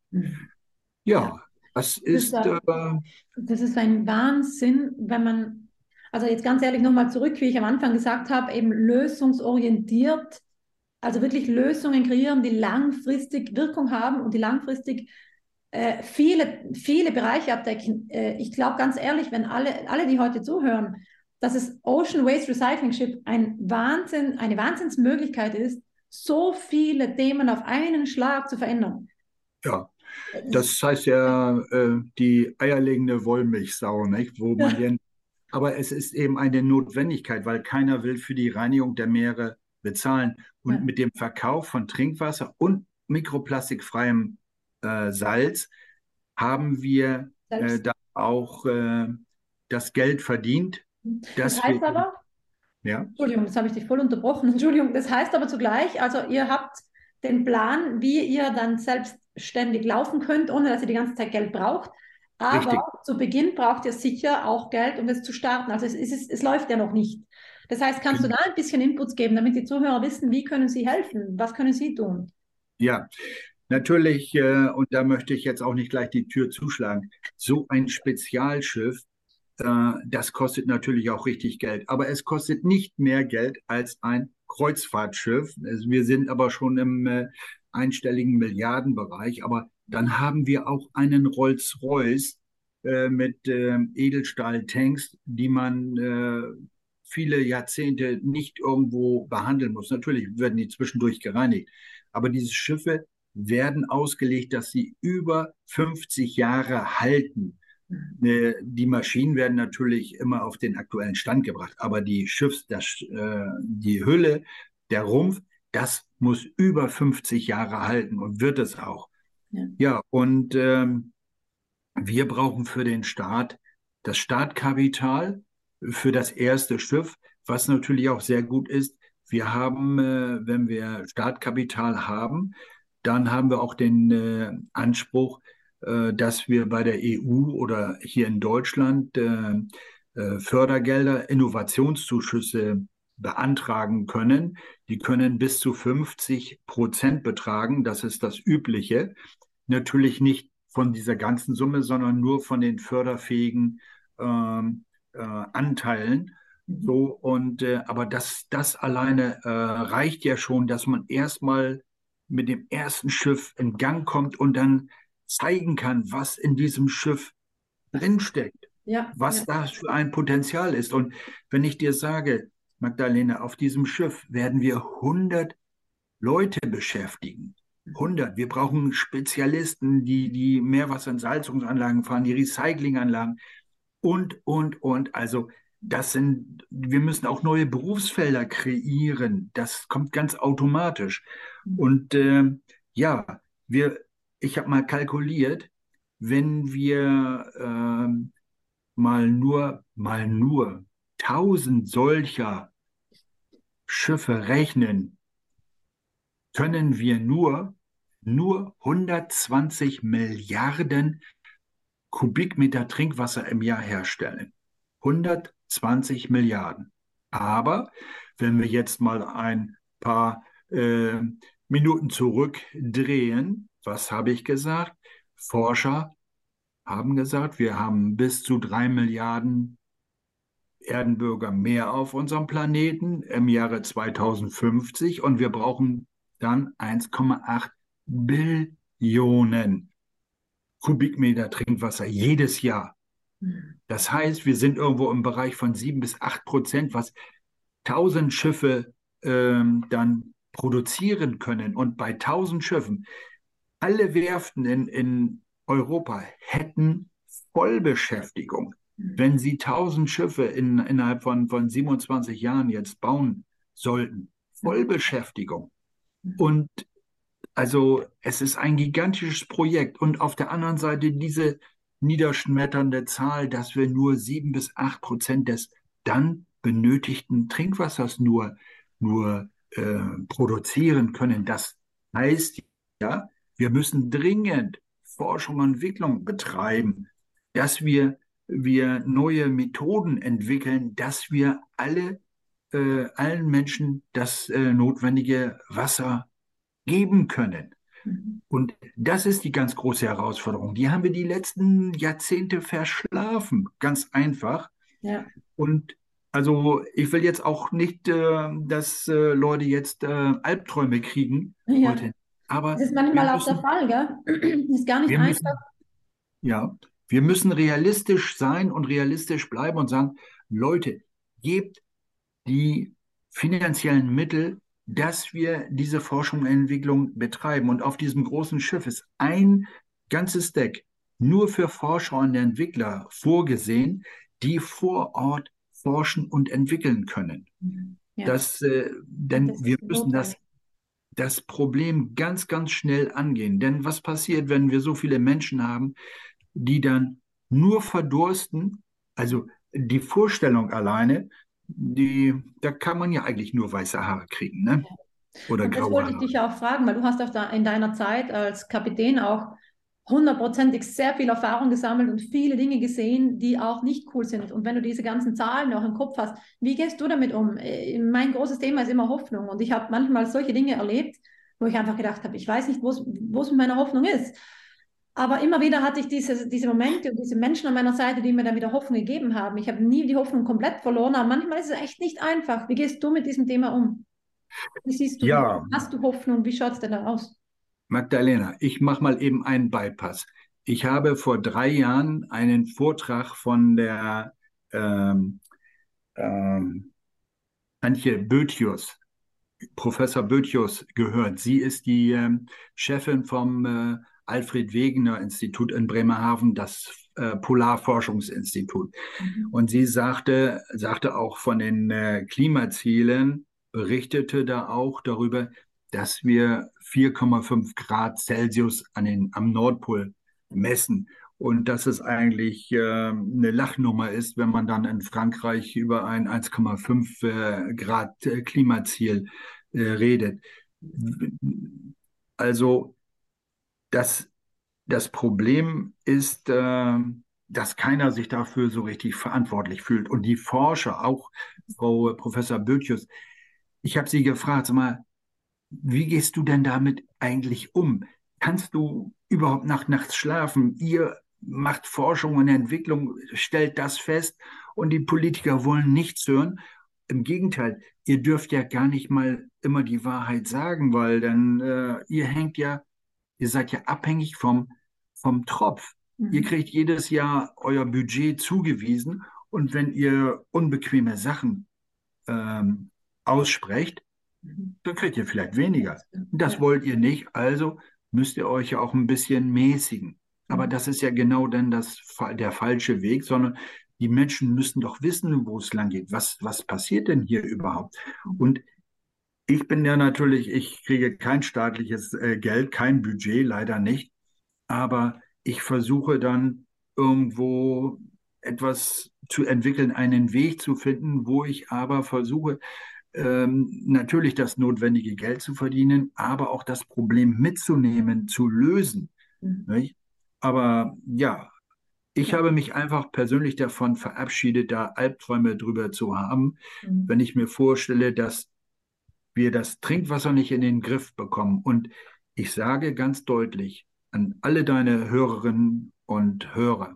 Ja, das ist... Das ist, Äh, das ist ein Wahnsinn, wenn man, also jetzt ganz ehrlich nochmal zurück, wie ich am Anfang gesagt habe, eben lösungsorientiert, also wirklich Lösungen kreieren, die langfristig Wirkung haben und die langfristig äh, viele, viele Bereiche abdecken. Äh, ich glaube ganz ehrlich, wenn alle, alle, die heute zuhören, dass es Ocean Waste Recycling Ship ein Wahnsinn, eine Wahnsinnsmöglichkeit ist, so viele Themen auf einen Schlag zu verändern. Ja, das heißt ja äh, die eierlegende Wollmilchsau, nicht? Wo man ja. Aber es ist eben eine Notwendigkeit, weil keiner will für die Reinigung der Meere bezahlen. Und ja. mit dem Verkauf von Trinkwasser und mikroplastikfreiem äh, Salz haben wir äh, da auch äh, das Geld verdient. Das heißt wir, aber, ja? Entschuldigung, das habe ich dich voll unterbrochen. Entschuldigung, das heißt aber zugleich, also ihr habt den Plan, wie ihr dann selbstständig laufen könnt, ohne dass ihr die ganze Zeit Geld braucht. Aber Richtig. Zu Beginn braucht ihr sicher auch Geld, um das zu starten. Also es, es, es läuft ja noch nicht. Das heißt, kannst du da ein bisschen Inputs geben, damit die Zuhörer wissen, wie können sie helfen? Was können sie tun? Ja, natürlich, äh, und da möchte ich jetzt auch nicht gleich die Tür zuschlagen, so ein Spezialschiff, äh, das kostet natürlich auch richtig Geld. Aber es kostet nicht mehr Geld als ein Kreuzfahrtschiff. Also wir sind aber schon im äh, einstelligen Milliardenbereich. Aber dann haben wir auch einen Rolls-Royce äh, mit äh, Edelstahltanks, die man äh, viele Jahrzehnte nicht irgendwo behandeln muss. Natürlich werden die zwischendurch gereinigt. Aber diese Schiffe werden ausgelegt, dass sie über fünfzig Jahre halten. Äh, die Maschinen werden natürlich immer auf den aktuellen Stand gebracht. Aber die Schiffs, das, äh, die Hülle, der Rumpf, das muss über fünfzig Jahre halten und wird es auch. Ja, ja und ähm, wir brauchen für den Start das Startkapital für das erste Schiff, was natürlich auch sehr gut ist. Wir haben, äh, wenn wir Startkapital haben, dann haben wir auch den äh, Anspruch, äh, dass wir bei der E U oder hier in Deutschland äh, äh, Fördergelder, Innovationszuschüsse beantragen können. Die können bis zu fünfzig Prozent betragen. Das ist das Übliche. Natürlich nicht von dieser ganzen Summe, sondern nur von den förderfähigen ähm, äh, Anteilen. So, und, äh, aber das, das alleine äh, reicht ja schon, dass man erstmal mit dem ersten Schiff in Gang kommt und dann zeigen kann, was in diesem Schiff drinsteckt, ja, was ja. da für ein Potenzial ist. Und wenn ich dir sage, Magdalena, auf diesem Schiff werden wir hundert Leute beschäftigen. hundert. Wir brauchen Spezialisten, die die Meerwasserentsalzungsanlagen fahren, die Recyclinganlagen und, und, und. Also das sind, wir müssen auch neue Berufsfelder kreieren. Das kommt ganz automatisch. Und äh, Ja, wir, ich habe mal kalkuliert, wenn wir ähm, mal nur, mal nur tausend solcher Schiffe rechnen, können wir nur, nur hundertzwanzig Milliarden Kubikmeter Trinkwasser im Jahr herstellen. hundertzwanzig Milliarden. Aber wenn wir jetzt mal ein paar äh, Minuten zurückdrehen, was habe ich gesagt? Forscher haben gesagt, wir haben bis zu drei Milliarden Erdenbürger mehr auf unserem Planeten im Jahre zweitausendfünfzig und wir brauchen dann eins Komma acht Billionen Kubikmeter Trinkwasser jedes Jahr. Das heißt, wir sind irgendwo im Bereich von sieben bis acht Prozent, was tausend Schiffe ähm, dann produzieren können. Und bei tausend Schiffen, alle Werften in, in Europa hätten Vollbeschäftigung. Wenn sie tausend Schiffe in, innerhalb von, von siebenundzwanzig Jahren jetzt bauen sollten. Vollbeschäftigung. Und also es ist ein gigantisches Projekt. Und auf der anderen Seite diese niederschmetternde Zahl, dass wir nur sieben bis acht Prozent des dann benötigten Trinkwassers nur, nur äh, produzieren können. Das heißt, ja, wir müssen dringend Forschung und Entwicklung betreiben, dass wir, wir neue Methoden entwickeln, dass wir alle, äh, allen Menschen das äh, notwendige Wasser geben können. Und das ist die ganz große Herausforderung. Die haben wir die letzten Jahrzehnte verschlafen, ganz einfach. Ja. Und also ich will jetzt auch nicht, äh, dass äh, Leute jetzt äh, Albträume kriegen Ja. heute. Aber Das ist manchmal wir auch der müssen, Fall, gell? Ist gar nicht wir einfach. müssen, ja, wir müssen realistisch sein und realistisch bleiben und sagen, Leute, gebt die finanziellen Mittel, dass wir diese Forschung und Entwicklung betreiben. Und auf diesem großen Schiff ist ein ganzes Deck nur für Forscher und Entwickler vorgesehen, die vor Ort forschen und entwickeln können. Ja. Das, äh, denn Das wir ist müssen das, notwendig. das Problem ganz, ganz schnell angehen. Denn was passiert, wenn wir so viele Menschen haben, die dann nur verdursten? Also die Vorstellung alleine, die, da kann man ja eigentlich nur weiße Haare kriegen, ne? Oder Und das graue wollte ich Haare. dich auch fragen, weil du hast auch da in deiner Zeit als Kapitän auch hundertprozentig sehr viel Erfahrung gesammelt und viele Dinge gesehen, die auch nicht cool sind. Und wenn du diese ganzen Zahlen auch im Kopf hast, wie gehst du damit um? Äh, Mein großes Thema ist immer Hoffnung. Und ich habe manchmal solche Dinge erlebt, wo ich einfach gedacht habe, ich weiß nicht, wo es mit meiner Hoffnung ist. Aber immer wieder hatte ich diese, diese Momente und diese Menschen an meiner Seite, die mir dann wieder Hoffnung gegeben haben. Ich habe nie die Hoffnung komplett verloren, aber manchmal ist es echt nicht einfach. Wie gehst du mit diesem Thema um? Wie siehst du, wie Ja, hast du Hoffnung? Wie schaut es denn da aus? Magdalena, ich mache mal eben einen Bypass. Ich habe vor drei Jahren einen Vortrag von der ähm, ähm, Antje Boethius, Professor Boethius, gehört. Sie ist die ähm, Chefin vom äh, Alfred Wegener Institut in Bremerhaven, das äh, Polarforschungsinstitut. Mhm. Und sie sagte, sagte auch von den äh, Klimazielen, berichtete da auch darüber, dass wir vier Komma fünf Grad Celsius an den, am Nordpol messen. Und dass es eigentlich äh, eine Lachnummer ist, wenn man dann in Frankreich über ein eins Komma fünf äh, Grad äh, Klimaziel äh, redet. Also das, das Problem ist, äh, dass keiner sich dafür so richtig verantwortlich fühlt. Und die Forscher, auch Frau Professor Boethius, ich habe sie gefragt, sag mal, wie gehst du denn damit eigentlich um? Kannst du überhaupt nach nachts schlafen? Ihr macht Forschung und Entwicklung, stellt das fest und die Politiker wollen nichts hören. Im Gegenteil, ihr dürft ja gar nicht mal immer die Wahrheit sagen, weil dann äh, ihr hängt ja, ihr seid ja abhängig vom, vom Tropf. Mhm. Ihr kriegt jedes Jahr euer Budget zugewiesen und wenn ihr unbequeme Sachen ähm, aussprecht, dann kriegt ihr vielleicht weniger. Das Ja. wollt ihr nicht, also müsst ihr euch ja auch ein bisschen mäßigen. Aber das ist ja genau dann das, der falsche Weg, sondern die Menschen müssen doch wissen, wo es lang geht. Was, was passiert denn hier überhaupt? Und Ich bin ja natürlich, ich kriege kein staatliches äh, Geld, kein Budget, leider nicht. Aber ich versuche dann irgendwo etwas zu entwickeln, einen Weg zu finden, wo ich aber versuche, ähm, natürlich das notwendige Geld zu verdienen, aber auch das Problem mitzunehmen, zu lösen. Mhm. Nicht? Aber ja, ich Ja. habe mich einfach persönlich davon verabschiedet, da Albträume drüber zu haben, Mhm. wenn ich mir vorstelle, dass wir das Trinkwasser nicht in den Griff bekommen. Und ich sage ganz deutlich an alle deine Hörerinnen und Hörer,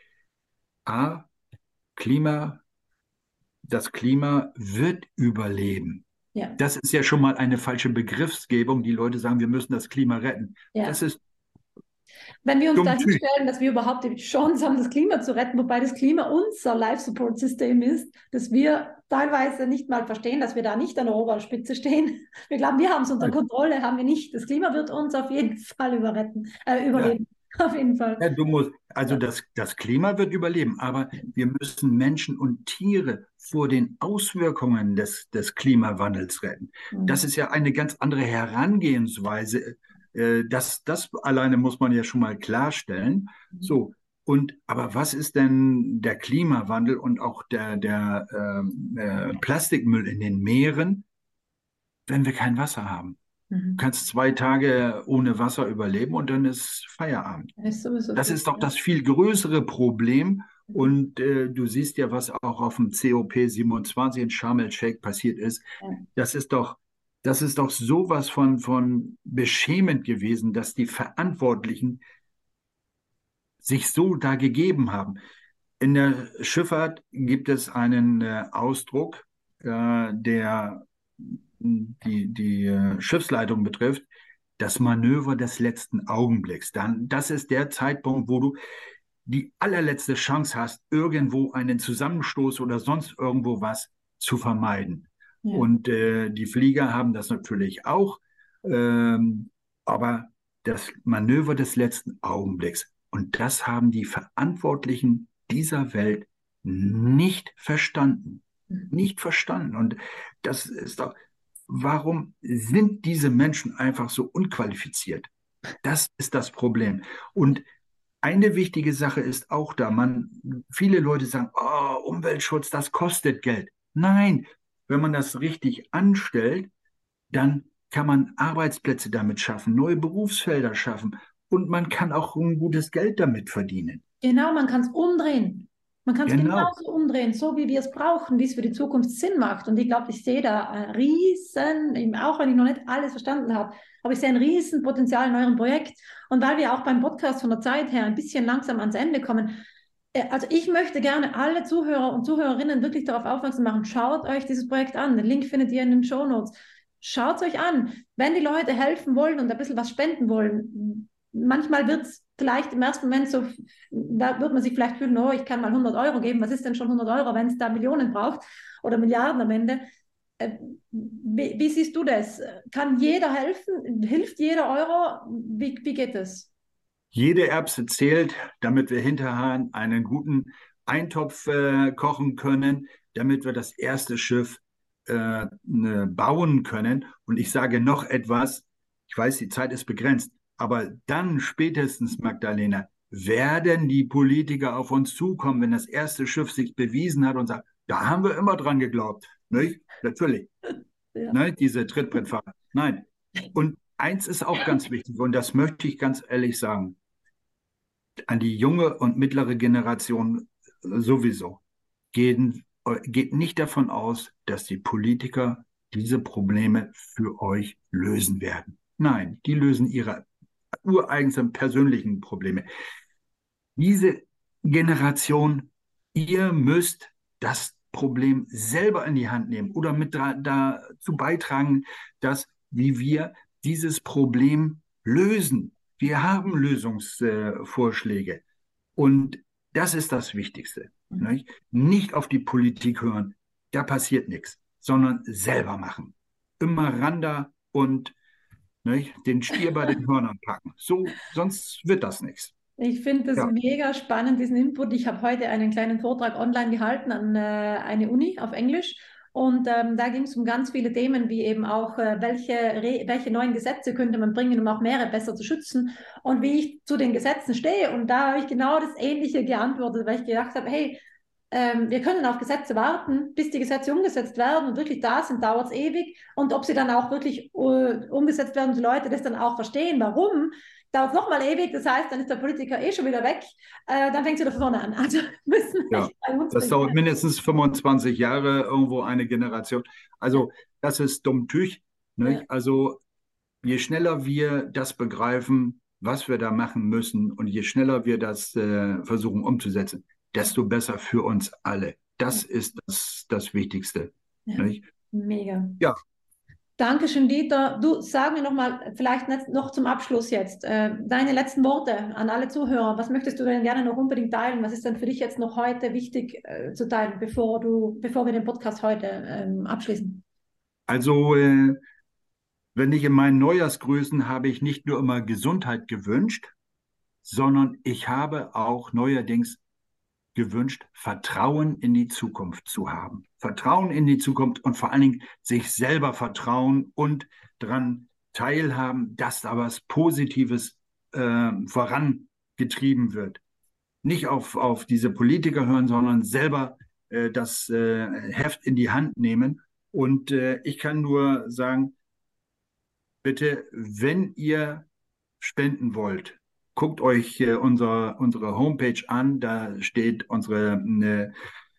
A, Klima, das Klima wird überleben. Ja. Das ist ja schon mal eine falsche Begriffsgebung. Die Leute sagen, wir müssen das Klima retten. Ja. Das ist Wenn wir uns da dumm. hinstellen, dass wir überhaupt die Chance haben, das Klima zu retten, wobei das Klima unser Life-Support-System ist, dass wir teilweise nicht mal verstehen, dass wir da nicht an der Oberspitze stehen. Wir glauben, wir haben es unter Kontrolle, haben wir nicht. Das Klima wird uns auf jeden Fall überretten, äh, überleben. Ja. Auf jeden Fall. Ja, du musst, also Ja. das, das Klima wird überleben, aber wir müssen Menschen und Tiere vor den Auswirkungen des, des Klimawandels retten. Mhm. Das ist ja eine ganz andere Herangehensweise. Äh, Das, das alleine muss man ja schon mal klarstellen. So, und aber was ist denn der Klimawandel und auch der, der ähm, äh, Plastikmüll in den Meeren, wenn wir kein Wasser haben? Du Mhm. kannst zwei Tage ohne Wasser überleben und dann ist Feierabend. Das ist sowieso Das viel, ist doch ja. das viel größere Problem. Und äh, du siehst ja, was auch auf dem C O P siebenundzwanzig in Sharm el-Sheikh passiert ist. Ja. Das ist doch, das ist doch sowas von, von beschämend gewesen, dass die Verantwortlichen sich so da gegeben haben. In der Schifffahrt gibt es einen äh, Ausdruck, äh, der die, die äh, Schiffsleitung betrifft, das Manöver des letzten Augenblicks. Dann, das ist der Zeitpunkt, wo du die allerletzte Chance hast, irgendwo einen Zusammenstoß oder sonst irgendwo was zu vermeiden. Ja. Und äh, die Flieger haben das natürlich auch, ähm, aber das Manöver des letzten Augenblicks. Und das haben die Verantwortlichen dieser Welt nicht verstanden. Mhm. Nicht verstanden. Und das ist doch, warum sind diese Menschen einfach so unqualifiziert? Das ist das Problem. Und eine wichtige Sache ist auch da, man, viele Leute sagen, oh, Umweltschutz, das kostet Geld. Nein, wenn man das richtig anstellt, dann kann man Arbeitsplätze damit schaffen, neue Berufsfelder schaffen und man kann auch ein gutes Geld damit verdienen. Genau, man kann es umdrehen. Man kann es Genau. genauso umdrehen, so wie wir es brauchen, wie es für die Zukunft Sinn macht. Und ich glaube, ich sehe da ein riesen, eben auch wenn ich noch nicht alles verstanden habe, aber ich sehe ein riesen Potenzial in eurem Projekt. Und weil wir auch beim Podcast von der Zeit her ein bisschen langsam ans Ende kommen, äh, also ich möchte gerne alle Zuhörer und Zuhörerinnen wirklich darauf aufmerksam machen, schaut euch dieses Projekt an. Den Link findet ihr in den Shownotes. Schaut es euch an. Wenn die Leute helfen wollen und ein bisschen was spenden wollen, manchmal wird es vielleicht im ersten Moment so, da wird man sich vielleicht fühlen, oh, ich kann mal hundert Euro geben. Was ist denn schon hundert Euro, wenn es da Millionen braucht oder Milliarden am Ende? Äh, wie, wie siehst du das? Kann jeder helfen? Hilft jeder Euro? Wie, wie geht das? Jede Erbse zählt, damit wir hinterher einen guten Eintopf äh, kochen können, damit wir das erste Schiff äh, ne, bauen können. Und ich sage noch etwas, ich weiß, die Zeit ist begrenzt, aber dann spätestens, Magdalena, werden die Politiker auf uns zukommen, wenn das erste Schiff sich bewiesen hat und sagt, da haben wir immer dran geglaubt. Nicht? Natürlich. Ja. Ne? Diese Trittbrettfahrer. Nein. Und eins ist auch ganz wichtig, und das möchte ich ganz ehrlich sagen, an die junge und mittlere Generation sowieso. Gehen, geht nicht davon aus, dass die Politiker diese Probleme für euch lösen werden. Nein, die lösen ihre ureigensten persönlichen Probleme. Diese Generation, ihr müsst das Problem selber in die Hand nehmen oder mit da, dazu beitragen, dass wie wir dieses Problem lösen. Wir haben Lösungsvorschläge und das ist das Wichtigste. Mhm. Nicht? Nicht auf die Politik hören, da passiert nichts, sondern selber machen. Immer ran da und nicht, den Stier bei den Hörnern packen. So, sonst wird das nichts. Ich finde das Ja. mega spannend, diesen Input. Ich habe heute einen kleinen Vortrag online gehalten an äh, eine Uni auf Englisch. Und ähm, da ging es um ganz viele Themen, wie eben auch, äh, welche, Re welche neuen Gesetze könnte man bringen, um auch Meere besser zu schützen und wie ich zu den Gesetzen stehe. Und da habe ich genau das Ähnliche geantwortet, weil ich gedacht habe, hey, ähm, wir können auf Gesetze warten, bis die Gesetze umgesetzt werden und wirklich da sind, dauert es ewig. Und ob sie dann auch wirklich uh, umgesetzt werden, die Leute das dann auch verstehen, warum, dauert es nochmal ewig. Das heißt, dann ist der Politiker eh schon wieder weg. Äh, dann fängt es wieder von vorne an. Also müssen Ja, bei uns das dauert mindestens fünfundzwanzig Jahre, irgendwo eine Generation. Also das ist dumm Tüch. Nicht? Ja. Also je schneller wir das begreifen, was wir da machen müssen und je schneller wir das äh, versuchen umzusetzen, desto besser für uns alle. Das Ja. ist das, das Wichtigste. Ja. Nicht? Mega. Ja. Dankeschön, Dieter. Du, sag mir noch mal, vielleicht noch zum Abschluss jetzt, äh, deine letzten Worte an alle Zuhörer. Was möchtest du denn gerne noch unbedingt teilen? Was ist denn für dich jetzt noch heute wichtig äh, zu teilen, bevor du, bevor wir den Podcast heute ähm, abschließen? Also, äh, wenn ich in meinen Neujahrsgrüßen habe ich nicht nur immer Gesundheit gewünscht, sondern ich habe auch neuerdings gewünscht, Vertrauen in die Zukunft zu haben. Vertrauen in die Zukunft und vor allen Dingen sich selber vertrauen und daran teilhaben, dass da was Positives äh, vorangetrieben wird. Nicht auf, auf diese Politiker hören, sondern selber äh, das äh, Heft in die Hand nehmen. Und äh, ich kann nur sagen, bitte, wenn ihr spenden wollt, guckt euch äh, unser, unsere Homepage an, da steht unsere eine,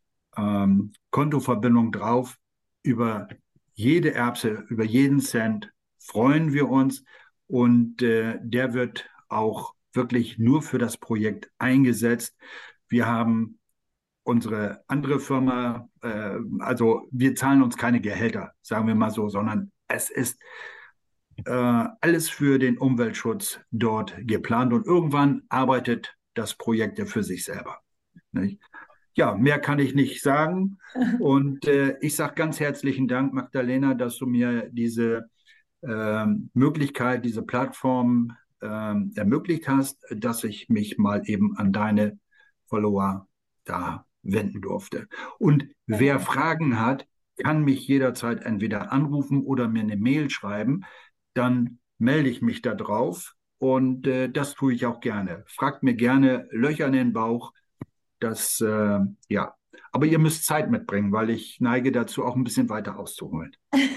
ähm, Kontoverbindung drauf. Über jede Erbse, über jeden Cent freuen wir uns und äh, der wird auch wirklich nur für das Projekt eingesetzt. Wir haben unsere andere Firma, äh, also wir zahlen uns keine Gehälter, sagen wir mal so, sondern es ist Äh, alles für den Umweltschutz dort geplant und irgendwann arbeitet das Projekt ja für sich selber. Nicht? Ja, mehr kann ich nicht sagen und äh, ich sage ganz herzlichen Dank, Magdalena, dass du mir diese äh, Möglichkeit, diese Plattform äh, ermöglicht hast, dass ich mich mal eben an deine Follower da wenden durfte. Und wer Fragen hat, kann mich jederzeit entweder anrufen oder mir eine Mail schreiben. Dann melde ich mich da drauf und äh, das tue ich auch gerne. Fragt mir gerne Löcher in den Bauch. Das, äh, ja. Aber ihr müsst Zeit mitbringen, weil ich neige dazu, auch ein bisschen weiter auszuholen.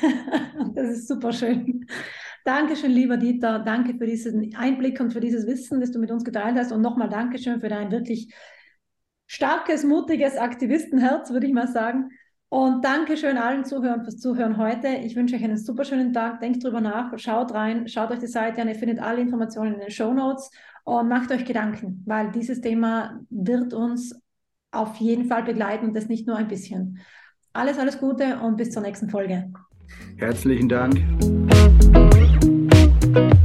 Das ist super schön. Dankeschön, lieber Dieter. Danke für diesen Einblick und für dieses Wissen, das du mit uns geteilt hast. Und nochmal Dankeschön für dein wirklich starkes, mutiges Aktivistenherz, würde ich mal sagen. Und Dankeschön allen Zuhörern fürs Zuhören heute. Ich wünsche euch einen super schönen Tag. Denkt drüber nach, schaut rein, schaut euch die Seite an. Ihr findet alle Informationen in den Shownotes und macht euch Gedanken, weil dieses Thema wird uns auf jeden Fall begleiten und das nicht nur ein bisschen. Alles, alles Gute und bis zur nächsten Folge. Herzlichen Dank.